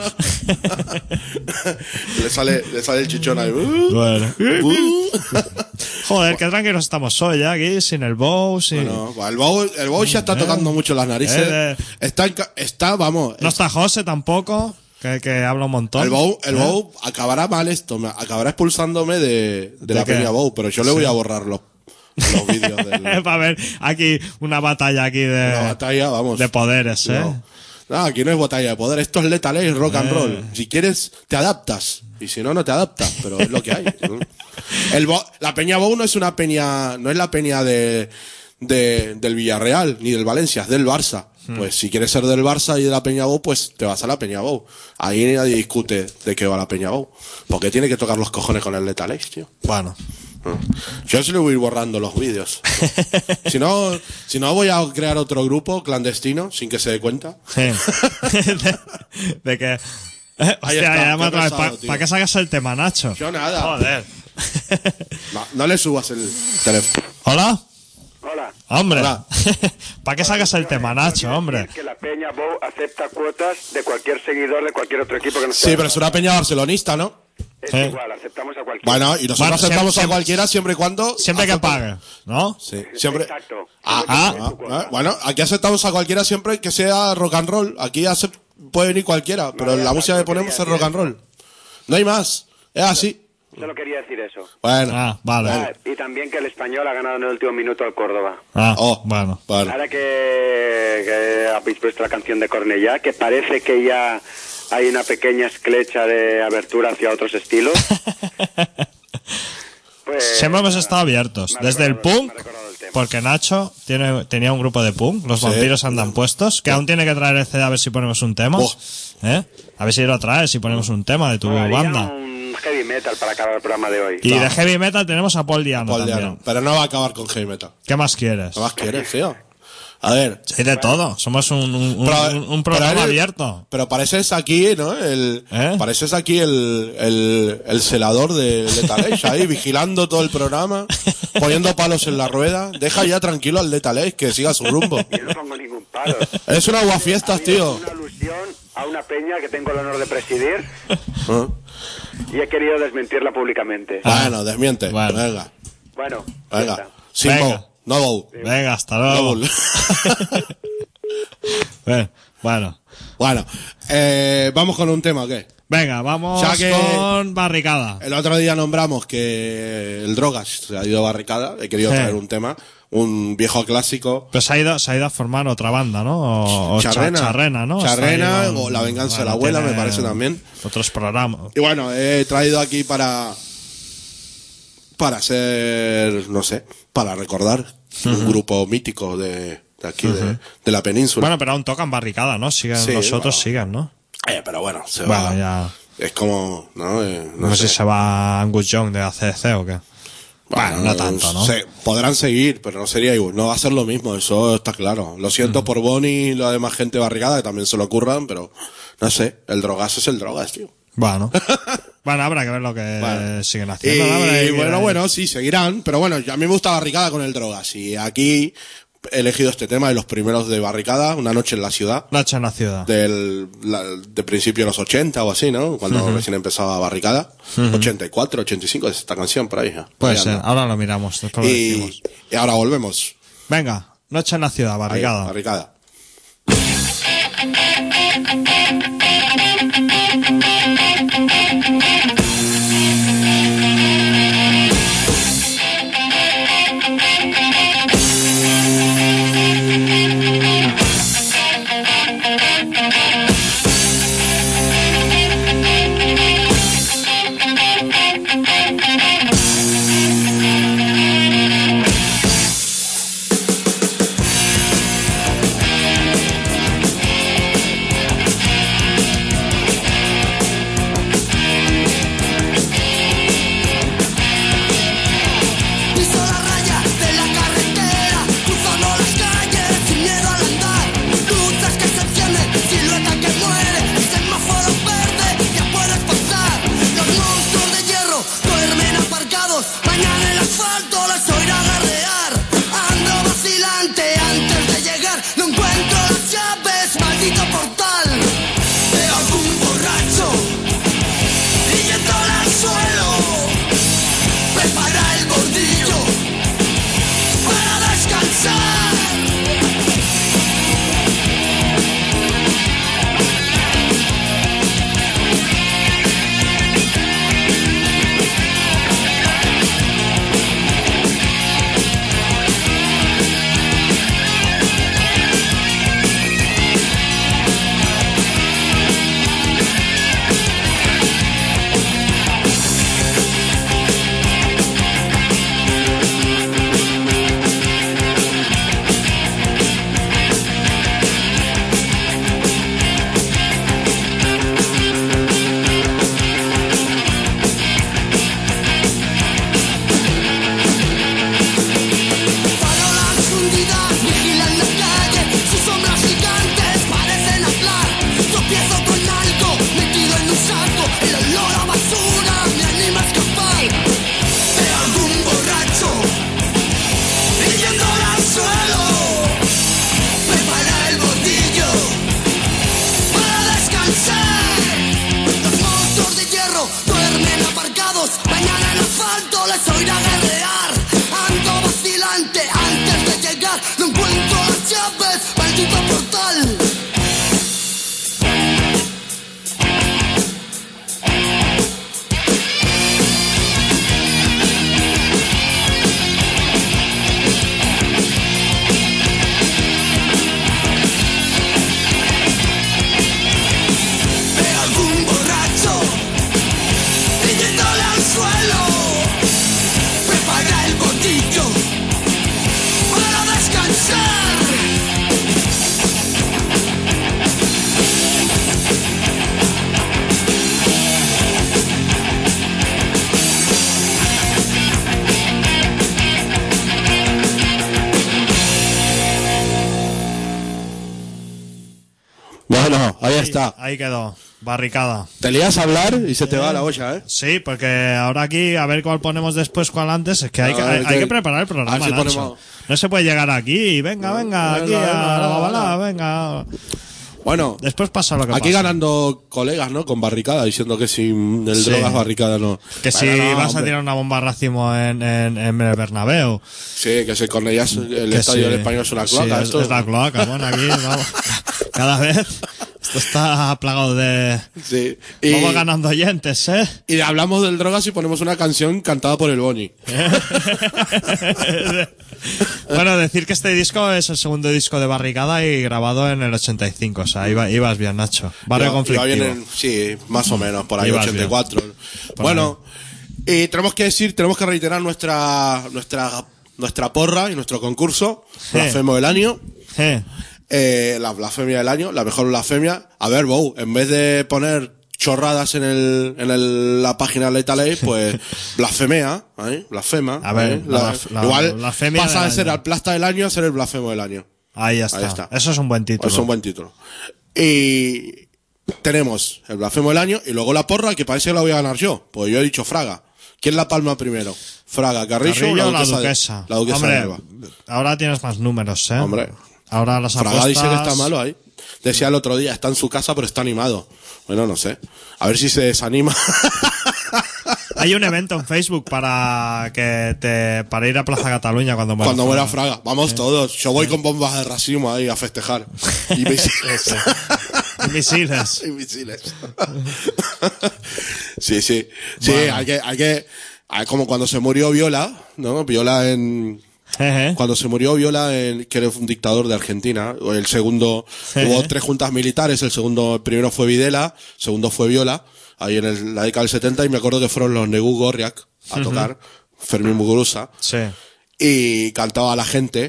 le, sale, le sale el chichón ahí. Bueno. Uh. Joder, qué tranquilos estamos hoy, ¿eh? Aquí, sin el bow, sin... Bueno, pues el Bow, el Bow ya está tocando mucho las narices. Eh, Está, en ca- está, vamos. No está José tampoco, que, que habla un montón. El Bow, el ¿Eh? Bow acabará mal esto, me- acabará expulsándome de, de, ¿De la qué? peña Bow, pero yo le voy a borrar los, los vídeos de Para ver aquí una batalla aquí de, la batalla, vamos. de poderes, ¿eh? No. No, aquí no es batalla de poder, esto es Lethal Ace, rock and Eh. roll. Si quieres, te adaptas. Y si no, no te adaptas, pero es lo que hay. ¿no? El Bo- la Peña Bou no es una peña, no es la peña de, de, del Villarreal, ni del Valencia, es del Barça. Hmm. Pues si quieres ser del Barça y de la Peña Bou, pues te vas a la Peña Bou. Ahí nadie discute de qué va la Peña Bou. Porque tiene que tocar los cojones con el Lethal Ace, tío. Bueno. Yo se le voy a ir borrando los vídeos. Si no, si no voy a crear otro grupo clandestino sin que se dé cuenta. Sí. de, de que... Eh, hostia, está, ya me qué otra vez. pesado, ¿Para tío. qué sacas el tema, Nacho? Yo nada. Joder. No, no le subas el teléfono. ¿Hola? Hola. Hombre. Hola. ¿Para qué sacas el tema, Nacho, hombre? Es que la Peña Bou acepta cuotas de cualquier seguidor de cualquier otro equipo que no Sí, pero es una peña barcelonista, ¿no? Es Sí. igual, aceptamos a cualquiera. Bueno, y nosotros Bueno, aceptamos siempre- a cualquiera siempre y cuando... Siempre que acepten- pague, ¿no? Sí, siempre... Exacto. Ah, Ah, ah, ah, bueno, aquí aceptamos a cualquiera siempre que sea rock and roll. Aquí acep- puede venir cualquiera, pero Vale, la ya música está, que ponemos es quería rock and roll. No hay más. Es así. Solo quería decir eso. Bueno. Ah, vale. Ah, y también que el Español ha ganado en el último minuto al Córdoba. Ah, Oh, bueno. Bueno. Ahora que, que habéis puesto la canción de Cornellá, que parece que ya hay una pequeña esclecha de abertura hacia otros estilos. Pues, Siempre hemos estado abiertos. me ha Desde el recordado- punk, me ha recordado el tema. porque Nacho tiene, tenía un grupo de punk, Los Sí. Vampiros Andan Puestos, que aún tiene que traer el C D a ver si ponemos un tema. Oh. ¿Eh? A ver si lo traes, si ponemos un tema de tu Molaría banda. un heavy metal para acabar el programa de hoy. Y de heavy metal tenemos a Paul Diano Paul también. Diano. Pero no va a acabar con heavy metal. ¿Qué más quieres? ¿Qué más quieres, tío? A ver. Hay de todo. Somos un, un, un- Pero- un- un programa pero eres- abierto. Pero pareces aquí, ¿no? El, ¿Eh? Pareces aquí el, el, el celador de Lethal Ace, ahí vigilando todo el programa, poniendo palos en la rueda. Deja ya tranquilo al Lethal Ace, que siga su rumbo. Yo no pongo ningún palo. Es una aguafiestas, Ha habido tío. una alusión a una peña que tengo el honor de presidir ¿Eh? y he querido desmentirla públicamente. Bueno, desmiente. Bueno. Venga, Bueno, ya venga. está. Sin Venga. Bow, no Bow. Venga, hasta No luego. Bow. Eh, bueno. Bueno, eh, vamos con un tema, ¿o qué? Venga, vamos Ya que- con Barricada. El otro día nombramos que el Drogas se ha ido a Barricada. He querido Sí. traer un tema, un viejo clásico. Pues se ha ido, se ha ido a formar otra banda, ¿no? O, o Cha- Charrena. Charrena, ¿no? Charrena, Está ahí, o La Venganza de la bueno, Abuela, me tiene parece también. Otros programas. Y bueno, he traído aquí para para hacer, no sé, para recordar un grupo mítico de, de aquí, de, de la península. Bueno, pero aún tocan Barricada, ¿no? Siguen, Sí, los otros bueno. siguen, ¿no? Eh, pero bueno, se Bueno, va. ya. Es como, ¿no? Eh, No, no sé sé. si se va Angus Young de A C D C o qué. Bueno, no tanto, ¿no? se- podrán seguir, pero no sería igual. No va a ser lo mismo, eso está claro. Lo siento por Bonnie y la demás gente de Barricada, que también se lo ocurran, pero no sé. El Drogas es el Drogas, tío. Bueno. Bueno, habrá que ver lo que Bueno. siguen Y haciendo. ¿no? Habrá que- bueno, bueno, sí, seguirán. Pero bueno, yo- a mí me gusta Barricada con el Drogas. Y aquí he elegido este tema de los primeros de Barricada, Una noche en la ciudad. Nacho en la ciudad. Del, la- de principio de los ochenta o así, ¿no? Cuando recién empezaba Barricada. ochenta y cuatro, ochenta y cinco es esta canción por ahí. ¿eh? Puede Ahí ser. anda. Ahora lo miramos. Después lo Y, decimos. y ahora volvemos. Venga, Noche en la ciudad, Ahí, Barricada. Barricada. Thank muertos, mañana en el asfalto les oirá guerrear. Ando vacilante antes de llegar, no encuentro las llaves, maldito portal. Bueno, ahí está. Ahí quedó, barricada. Te lías a hablar y se te va la olla, ¿eh? Sí, porque ahora aquí, a ver cuál ponemos después, cuál antes, es que hay, No, que, hay, hay hay que- que preparar el programa, a ver si Nacho. ponemos- No se puede llegar aquí y venga, venga, aquí venga, a venga, la balada, venga. venga. Bueno, Después pasa lo que aquí pasa. ganando colegas, ¿no? Con barricada, diciendo que sin el Sí. drogas barricada no. Que si Bueno, no, vas hombre. a tirar una bomba racimo en, en, en el Bernabéu. Sí, que se Cornellá, el Que estadio sí. del Español es una cloaca. Sí, es, esto. es la cloaca. Bueno, aquí vamos. Cada vez esto está plagado de... Sí. Y, Vamos ganando oyentes, ¿eh? y hablamos del drogas y ponemos una canción cantada por el Boni. Bueno, decir que este disco es el segundo disco de Barricada y grabado en el ochenta y cinco. O sea, iba, ibas bien, Nacho. Barrio Iba- conflictivo. iba bien en- sí, más o menos, por ahí, Ibas ochenta y cuatro. Por Bueno, y tenemos que decir, tenemos que reiterar nuestra, nuestra, nuestra porra y nuestro concurso, Sí. Blasfemo del Año. Eh, Eh, la blasfemia del año, la mejor blasfemia. A ver, Bou, en vez de poner chorradas en el, en el, la página Lethal Aid, pues blasfemea, ¿eh? Blasfema. A ver, ¿eh? la- la- igual blasfemia pasa del de ser año. al plasta del año a ser el blasfemo del año. ahí está. Ahí está. Eso es un buen título. Es un buen título. Y tenemos el blasfemo del año y luego la porra, que parece que la voy a ganar yo, pues yo he dicho Fraga. ¿Quién la palma primero? Fraga, Carrillo, Carrillo o o la la duquesa, duquesa. de, la duquesa Hombre, de Alba. ahora tienes más números, ¿eh? Hombre. Ahora las Fraga apuestas... dice que está malo ahí. Decía el otro día, está en su casa pero está animado. Bueno, no sé. A ver si se desanima. Hay un evento en Facebook para que te para ir a Plaza Cataluña cuando muera Cuando muera Fraga. Fraga. Vamos todos. Yo voy con bombas de racimo ahí a festejar. Y misiles. Y misiles. Y misiles. Sí, sí. Sí, Bueno. hay que, hay que, hay como cuando se murió Viola, ¿no? Viola en, Jeje. cuando se murió Viola, en, que era un dictador de Argentina, o el segundo, Sí. hubo tres juntas militares, el segundo, el primero fue Videla, el segundo fue Viola, ahí en el- la década del setenta, y me acuerdo que fueron los Negu Gorriak a tocar, Fermín Muguruza, Sí. y cantaba a la gente,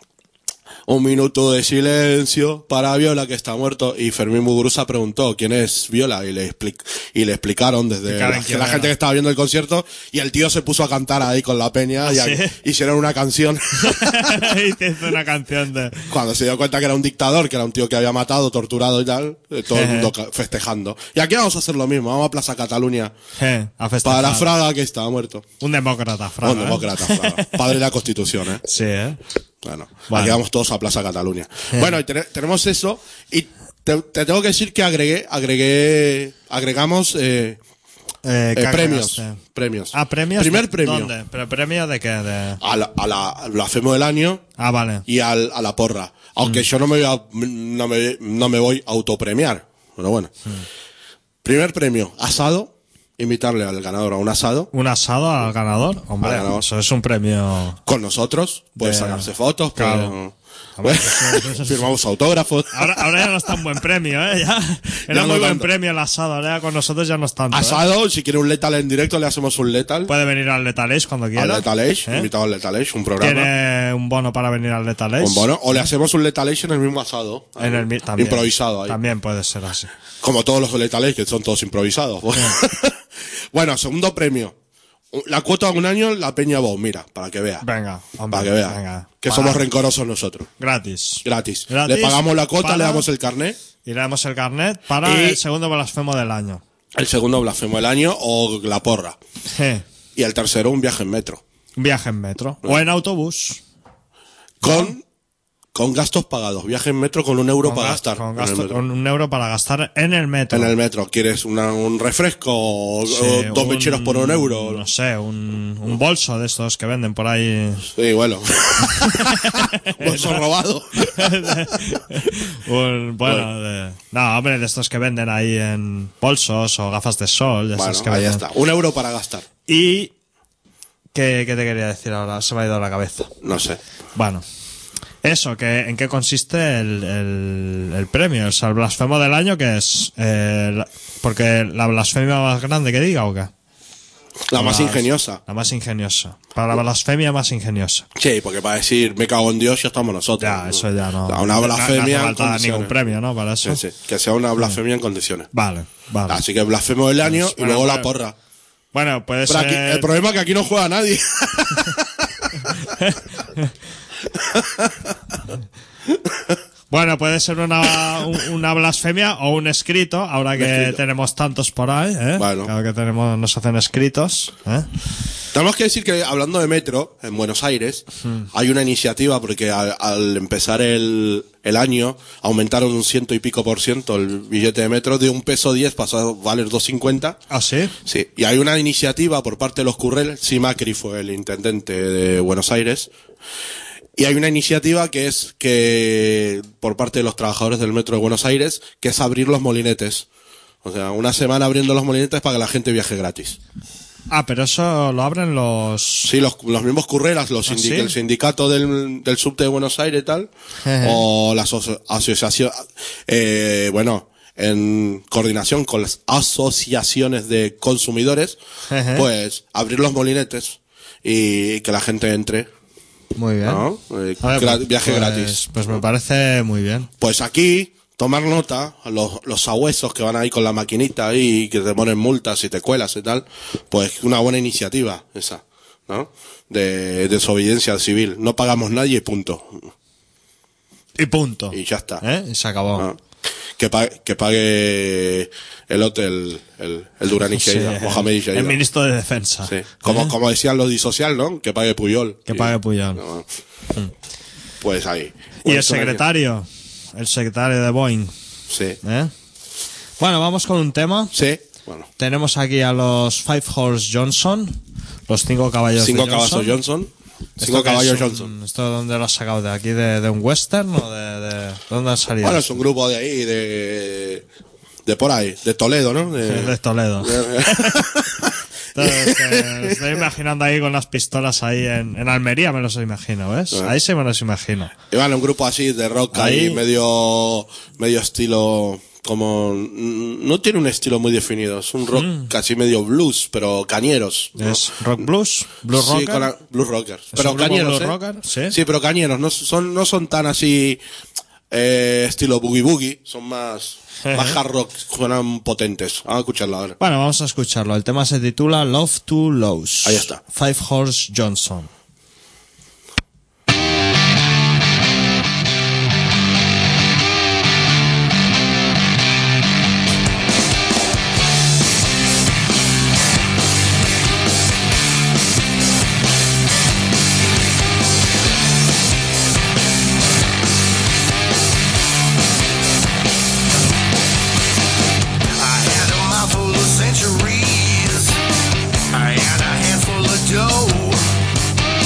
un minuto de silencio para Viola que está muerto, y Fermín Muguruza preguntó quién es Viola y le expli- y le explicaron desde Explicaron la, quién la era. gente que estaba viendo el concierto, y el tío se puso a cantar ahí con la peña y a- ¿Sí? hicieron una canción. Y te hizo una canción de... Cuando se dio cuenta que era un dictador, que era un tío que había matado, torturado y tal, eh, todo el Jeje. mundo ca- festejando. Y aquí vamos a hacer lo mismo, vamos a Plaza Cataluña Je, a festejar. para Fraga que estaba muerto. Un demócrata, Fraga. Un demócrata, Fraga. Padre de la Constitución, eh. Sí, ¿eh? Bueno, Bueno. aquí vamos todos a Plaza Cataluña. Bueno, y te- tenemos eso, y te, te tengo que decir que agregué, agregué, agregamos eh, Eh, eh, ¿qué premios, agregaste? premios. Ah, premios. Primer ¿de- premio ¿Dónde? ¿Pero premio de qué? De... a la, a la al blasfemo del año Ah, vale. y al, a la porra. Aunque Mm. yo no me voy a, no me, no me voy a autopremiar. Pero bueno. Mm. Primer premio, asado. Invitarle al ganador a un asado ¿Un asado al ganador? Hombre, Al ganador. eso es un premio... con nosotros. Puede De- sacarse fotos, Claro. puede- Hombre, eso- eso- firmamos autógrafos. Ahora, ahora ya no es tan buen premio, ¿eh? Ya, era no muy buen tanto. premio el asado, ahora ya con nosotros ya no es tanto. ¿eh? Asado, si quiere un letal en directo, le hacemos un letal. Puede venir al Letalage cuando quiera. Al Letal Age, ¿eh? invitado al Letal Age, un programa. Tiene un bono para venir al Letalage. Un bono. O le hacemos un Letal Age en el mismo asado. En el, mi- también, Improvisado ahí. También puede ser así. Como todos los Letal Age, que son todos improvisados. Bueno, segundo premio. La cuota de un año, la Peña Bow, mira, para que vea. Venga, hombre. Para que vea. Venga. Que Para- somos rencorosos nosotros. Gratis. Gratis. Gratis Le pagamos la cuota, para- le damos el carnet. Y le damos el carnet para Y- el segundo blasfemo del año. El segundo, blasfemo del año o la porra. Je, Y el tercero, un viaje en metro. un viaje en metro. O en autobús. Con, con gastos pagados. Viaje en metro con un euro Con para gas- gastar. Con, en el gasto- metro. con un euro para gastar en el metro. En el metro. ¿Quieres una- un refresco o, Sí, o dos un- mecheros por un euro? No sé, un, un bolso de estos que venden por ahí. Sí, bueno. Bolso robado. Un- bueno, de- no, hombre, de estos que venden ahí en bolsos o gafas de sol. De Bueno, estos que ahí venden. está. Un euro para gastar. Y... ¿qué, ¿Qué te quería decir ahora? Se me ha ido a la cabeza. No sé. Bueno, eso, que ¿en qué consiste el, el, el premio? O sea, el blasfemo del año, que es... Eh, la- porque la blasfemia más grande que diga, ¿o qué? La más Las- ingeniosa. La más ingeniosa. Para la blasfemia más ingeniosa. Sí, porque para decir me cago en Dios ya estamos nosotros. Ya, eso ya no... Una no- blasfemia No, no en hace falta condiciones. ningún premio, ¿no? Para eso. Sí, sí. Que sea una blasfemia en condiciones. Vale, vale. Así que blasfemo del año Pues, y bueno, luego la bueno. porra. Bueno, puede Pero aquí- ser... el problema es que aquí no juega nadie. Bueno, puede ser una, un- una blasfemia o un escrito, ahora que escrito. tenemos tantos por ahí, ¿eh? Bueno. Claro que tenemos, nos hacen escritos, ¿eh? Tenemos que decir que hablando de metro, en Buenos Aires, hay una iniciativa porque al, al empezar el, el año aumentaron un ciento y pico por ciento el billete de metro, de un peso diez pasó a valer dos cincuenta. ¿Ah, sí? Sí, y hay una iniciativa por parte de los Currel, sí, Macri fue el intendente de Buenos Aires, y hay una iniciativa que es que, por parte de los trabajadores del metro de Buenos Aires, que es abrir los molinetes. O sea, una semana abriendo los molinetes para que la gente viaje gratis. Ah, pero eso lo abren los... Sí, los, los mismos curreras, los ¿Ah, sindi- sí? el sindicato del, del subte de Buenos Aires y tal, o la aso- asociación, eh, bueno, en coordinación con las asociaciones de consumidores, Jeje. pues abrir los molinetes y que la gente entre, Muy bien. ¿no? Eh, A ver, gra- pues- viaje pues- gratis. Pues me parece muy bien. Pues aquí, tomar nota, los, los sabuesos que van ahí con la maquinita ahí y que te ponen multas y te cuelas y tal, pues una buena iniciativa esa, ¿no? De desobediencia civil. No pagamos nadie y punto. Y punto. Y ya está. ¿Eh? Y se acabó. ¿No? Que, pa- que pague el hotel, el, el Durán Sí, Lleida, Mohamed el, Lleida. el ministro de Defensa. Sí. Como, ¿Eh? como decían los disocial, ¿no? Que pague Puyol. Que Y- pague Puyol. no, pues ahí. Y el Pues una- secretario. El secretario de Boeing. Sí. ¿Eh? Bueno, vamos con un tema. Sí. Bueno. Tenemos aquí a los Five Horse Johnson. Los cinco caballos Cinco de caballos Johnson. Johnson. ¿Esto Cinco qué es? caballos Un- Johnson. ¿Esto de dónde lo has sacado? ¿De aquí? ¿De, de un western o de, de dónde han salido? Bueno, es un grupo de ahí, de, de por ahí, de Toledo, ¿no? De, de Toledo. Entonces, que estoy imaginando ahí con las pistolas ahí en, en Almería, me los imagino, ¿ves? Ah. Ahí sí me los imagino. y van un grupo así de rock ahí, Ahí. medio, medio estilo, como, no tiene un estilo muy definido, es un rock casi medio blues, pero cañeros, ¿no? Mm. Es rock blues, blues Sí, rocker. con la- blues rockers. ¿Es Pero un grupo cañeros, blues ¿eh? rocker? Sí. Sí, pero cañeros, no son, no son tan así, eh, estilo boogie boogie, son más, más hard rock, suenan potentes. Vamos a escucharlo ahora. Bueno, vamos a escucharlo. El tema se titula Love to Lows. Ahí está. Five Horse Johnson. I had a mouthful of centuries. I had a handful of dough.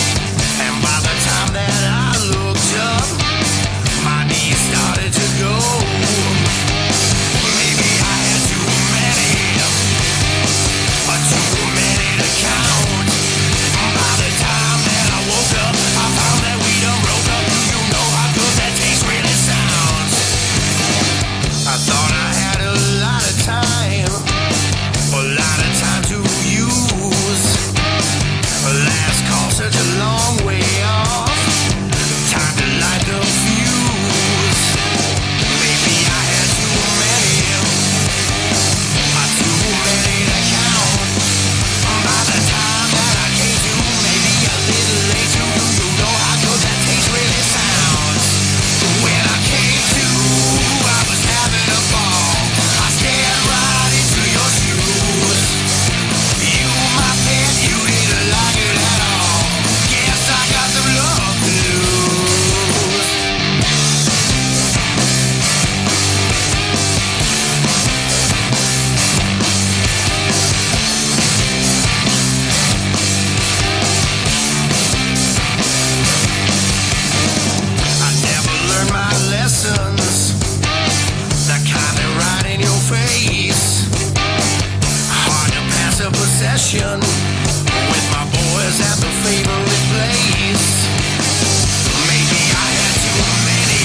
vacation with my boys at the favorite place. Maybe I had too many,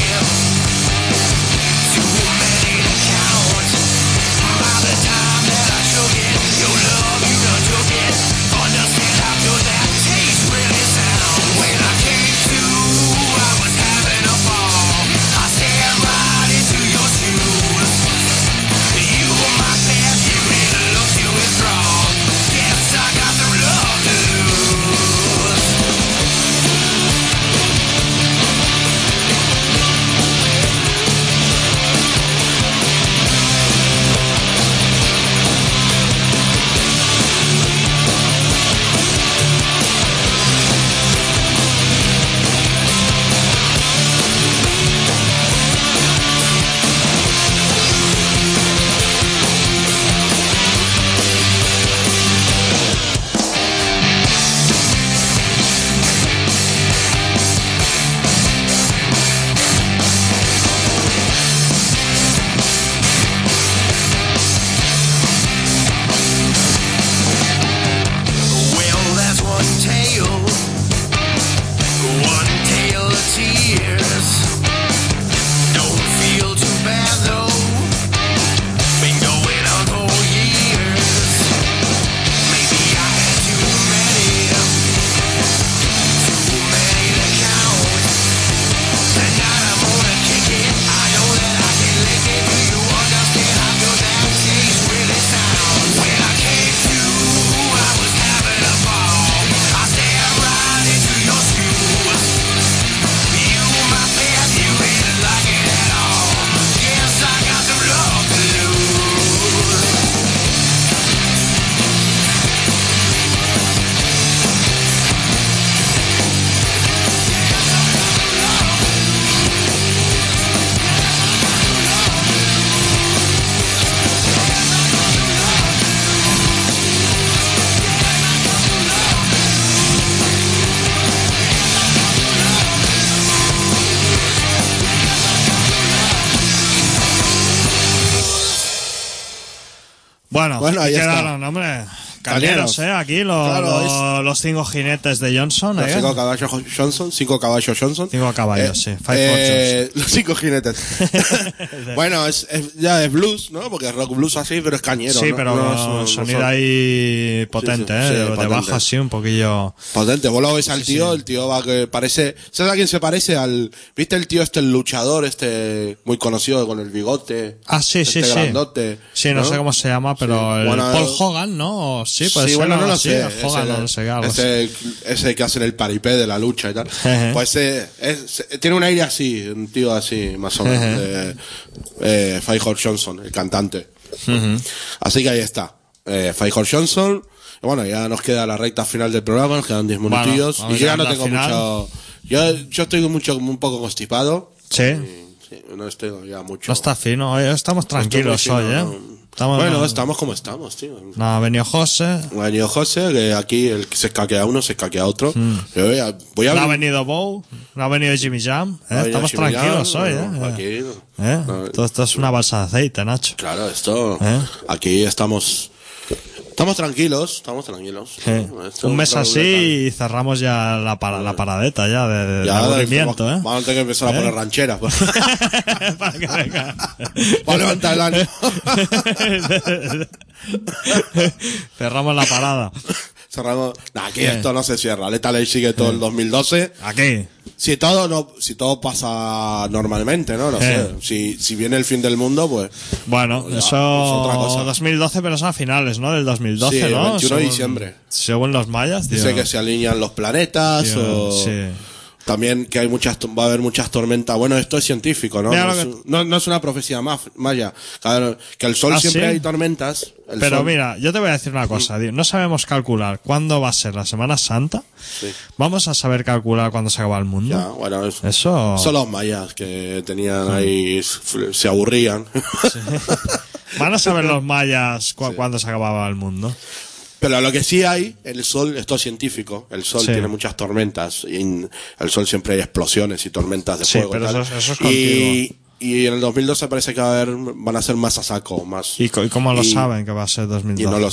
too many to count. By the time that I shook it, your love, you done took it. Understand how good that taste really sounds. When I came to, I was having a ball. I stared right into your shoes. You were my best, you didn't look to withdraw. Guess I got some love to lose. Well, that's one tale, one tale of tears. Don't feel too bad though, been going on for years. Maybe I had too many, too many to count. Tonight I'm gonna kick it, I know that I can lick it. Do you understand how good that taste really sounds? When I came to, I was having a ball. I stared right into your shoes. You were my best, you didn't like it at all. Guess I got some love to lose. Bueno, Bueno, ahí está. quedaron, hombre. Cañeros, Cañeros. ¿eh? Aquí los, Claro, los, los cinco jinetes de Johnson, Los ¿eh? cinco caballos Johnson, cinco caballos Johnson. Cinco caballos, sí. Five eh, Los cinco jinetes. Bueno, es, es- ya es blues, ¿no? Porque es rock blues así, pero es cañero. Sí, ¿no? pero No, con no, no sonido son- ahí potente, Sí, sí, ¿eh? sí, de, de potente. bajo así, un poquillo... Potente, vos lo ves al tío, el tío va que parece, ¿sabes a quién se parece? Al, ¿viste el tío este, el luchador este, muy conocido con el bigote? Ah, sí, este sí, sí. grandote, Sí, no, sé cómo se llama, pero Sí. el Bueno, Paul Hogan, ¿no? Sí, puede sí, ser bueno, no algo lo así, sé. el Hogan, ese, no sé, algo así. ese, ese que hace el paripé de la lucha y tal. Jeje. Pues eh, es- tiene un aire así, un tío así, más o menos, Jeje. de eh, Firehorse Johnson, el cantante. Ujú. Así que ahí está. Eh, Firehorse Johnson. Y bueno, ya nos queda la recta final del programa, nos quedan diez Bueno, minutillos. vamos y yo ya llegando no al tengo final. mucho. Yo, yo estoy mucho, un poco constipado. Sí. Y, sí, no estoy ya mucho. No está fino, hoy estamos tranquilos Estoy muy hoy, ¿eh? fino, no. Estamos, Bueno, no, estamos como estamos, tío. no ha venido José, Ha venido José, que aquí el que se escaquea uno, se escaquea otro. Yo voy a, voy a no ha abrir- venido Bow, no ha venido Jimmy Jam, ¿eh? ha venido Estamos Jimmy tranquilos Jam, hoy, no, ¿eh? aquí, ¿Eh? no. Todo esto es una balsa de aceite, Nacho. Claro, esto. ¿Eh? Aquí estamos. Estamos tranquilos, estamos tranquilos. ¿Eh? Esto Un mes otra así ruleta. y cerramos ya la, para, la paradeta ya de, de, de Ya, aburrimiento, vamos, ¿eh? vamos a tener que empezar a ¿Eh? poner rancheras. Pues. Para que venga. Para levantar el ánimo. Cerramos la parada. Cerramos. Nah, aquí ¿Qué? esto no se cierra. Lethal Age sigue todo el dos mil doce. Aquí. Si todo no, si todo pasa normalmente, ¿no? No sé. Eh. Si, si viene el fin del mundo, pues. Bueno, Ya, eso es otra cosa. dos mil doce, pero son a finales, ¿no? Del dos mil doce, Sí, el ¿no? veintiuno de Según- diciembre. Según los mayas, tío. Dice que se alinean los planetas Tío, o. sí. También que hay muchas, va a haber muchas tormentas. Bueno, esto es científico, ¿no? Mira No lo es, que- un- no, no es una profecía más, maya. Claro, que el sol ¿Ah, siempre sí? hay tormentas. El Pero sol- mira, yo te voy a decir una cosa, tío. No sabemos calcular cuándo va a ser la Semana Santa. Sí. Vamos a saber calcular cuándo se acaba el mundo. Ya, bueno, es- Eso. son los mayas que tenían ahí, se aburrían. Van a saber los mayas cu- cuándo se acababa el mundo. Pero lo que sí hay, el sol, esto es científico, el sol Sí. tiene muchas tormentas, y en el sol siempre hay explosiones y tormentas de Sí, fuego. pero y tal. eso es- eso es y, y en el dos mil doce parece que va a haber, van a ser más a saco, más. ¿Y, co- y cómo lo Y- saben que va a ser dos mil doce? Y no lo sé,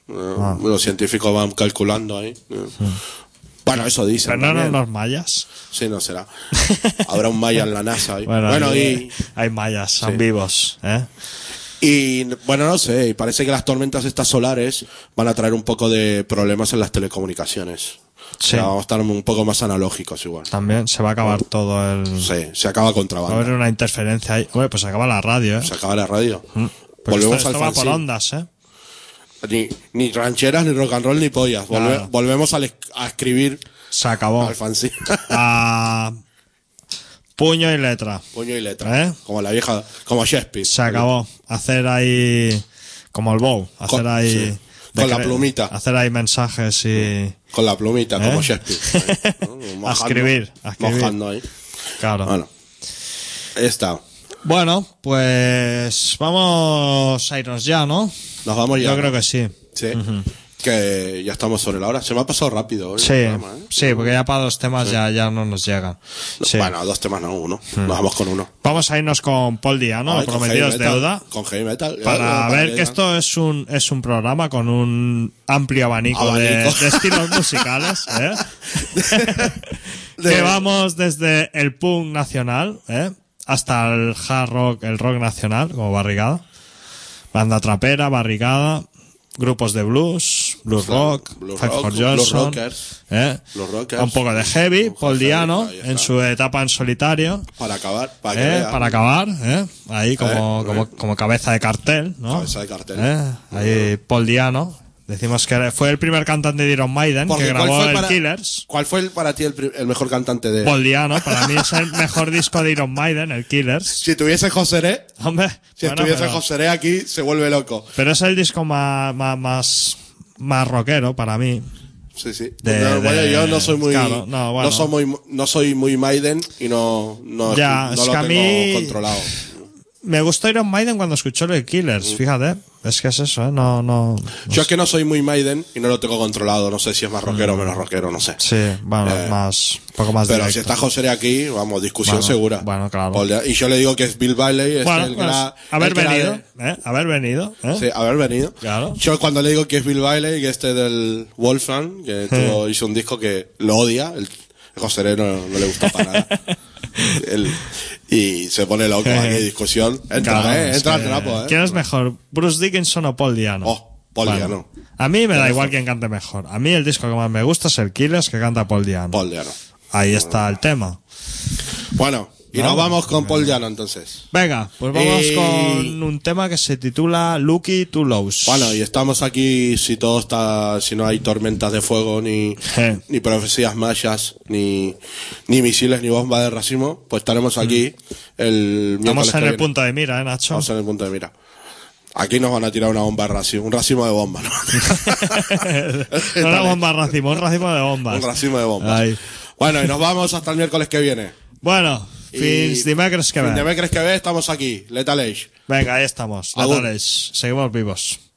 Eh, Ah. Los científicos van calculando ahí. Eh. Bueno, eso dicen. Pero no eran también. los mayas. Sí, no será. Habrá un maya en la NASA ahí. Bueno, Bueno, hay, y, hay mayas, son Sí. vivos, ¿eh? y bueno, no sé, y parece que las tormentas estas solares van a traer un poco de problemas en las telecomunicaciones. O Sí. sea, vamos a estar un poco más analógicos igual. También se va a acabar todo el... Sí, se acaba Va a contrabando. haber una interferencia ahí. Hombre, pues se acaba la radio, ¿eh? Se acaba la radio. Porque Volvemos esto, al esto va por fanzine. ondas, ¿eh? Ni, ni rancheras, ni rock and roll, ni pollas. Volve- Claro. Volvemos al es- a escribir Se acabó. al fanzine. A puño y letra. Puño y letra. ¿Eh? Como la vieja, como Shakespeare. Se acabó. Hacer ahí... Como el bow. Hacer Con- ahí... sí. Con la decre- plumita. Hacer ahí mensajes y... Con la plumita, ¿Eh? como Shakespeare. Ahí, ¿no? Mojando, A escribir, a escribir. Mojando ahí. Claro. Bueno. Ahí está. Bueno, pues vamos a irnos ya, ¿no? Nos vamos ya. Yo ¿no? creo que sí. Sí. Que ya estamos sobre la hora. Se me ha pasado rápido hoy. Sí, el programa, ¿eh? sí, porque ya para dos temas ya, ya no nos llegan. Sí. Bueno, dos temas no, uno. Nos vamos con uno. Vamos a irnos con Paul Diano, Ay, lo con prometido es heavy metal, deuda. Con heavy metal. Para Ya, ver ya, que ya. esto es un es un programa con un amplio abanico, De, Abanico. de estilos musicales, ¿eh? De- Que vamos desde el punk nacional, ¿eh? Hasta el hard rock, el rock nacional, como Barricada. Banda trapera, Barricada. Grupos de blues, blues Claro, rock, blues Five rock, for blues Johnson, rockers. ¿eh? Blues rockers. Un poco de heavy, Un Paul heavy, Diano, ahí en está. su etapa en solitario. Para acabar. Para que ¿Eh? vea. Para acabar, ¿eh? Ahí como, Eh, como, eh. como cabeza de cartel, ¿no? Cabeza de cartel. ¿Eh? Ahí Paul Diano. Decimos que era- fue el primer cantante de Iron Maiden Porque que ¿cuál grabó fue el para- Killers. ¿Cuál fue el- para ti el, pri- el mejor cantante de...? Paul Diano, para mí es el mejor disco de Iron Maiden, el Killers. Si tuviese Joseré, Hombre, si bueno, estuviese pero, Joseré aquí, se vuelve loco. pero es el disco más, más, más, más rockero para mí. Sí, sí. De- No, bueno, de- yo no soy muy, claro, no, bueno. no soy muy, no soy muy Maiden y no, no, Ya, no es lo que a tengo mí- controlado. Me gustó Iron Maiden cuando escuchó el Killers, fíjate. Es que es eso, ¿eh? No, no. Yo es que no soy muy Maiden y no lo tengo controlado. No sé si es más rockero o menos rockero, no sé. Sí, bueno, Eh, más, un poco más Pero directo. si está Joseré aquí, vamos, discusión Bueno, segura. bueno, claro. Paul Diano. Y yo le digo que es Bill Bailey, es Bueno, el que pues, era- haber el que era venido, de- ¿eh? Haber venido, ¿eh? Sí, haber venido. Claro. Yo cuando le digo que es Bill Bailey, que este del Wolfgang, que tuvo- hizo un disco que lo odia, el, el Joseré no, no le gusta para nada. Él- y se pone loco aquí, discusión. Entra, Claro, eh, es entra que- al trapo, eh. ¿Quién es mejor, Bruce Dickinson o Paul Diano? Oh, Paul Diano. A mí me da Mejor. igual quién cante mejor. A mí el disco que más me gusta es el Killers, que canta Paul Diano. Paul Diano. Ahí está el tema. Bueno, y Vamos. nos vamos con Paul Diano entonces. Venga, pues vamos Y- con un tema que se titula Lucky Too Lows. Bueno, y estamos aquí, si todo está, si no hay tormentas de fuego, ni, Je. ni profecías mayas, ni, ni misiles, ni bombas de racimo, pues estaremos aquí el Estamos miércoles en que el viene. punto de mira, ¿eh, Nacho? Estamos en el punto de mira. Aquí nos van a tirar una bomba de racimo, un racimo de bombas, ¿no? No una bomba racimo, un racimo de bombas. Un racimo de bombas. Ay. Bueno, y nos vamos hasta el miércoles que viene. Bueno, fins dimecres que Fins ve. dimecres que ve, estamos aquí, Lethal Age. Venga, ahí estamos. Agur. Letales. Seguimos vivos.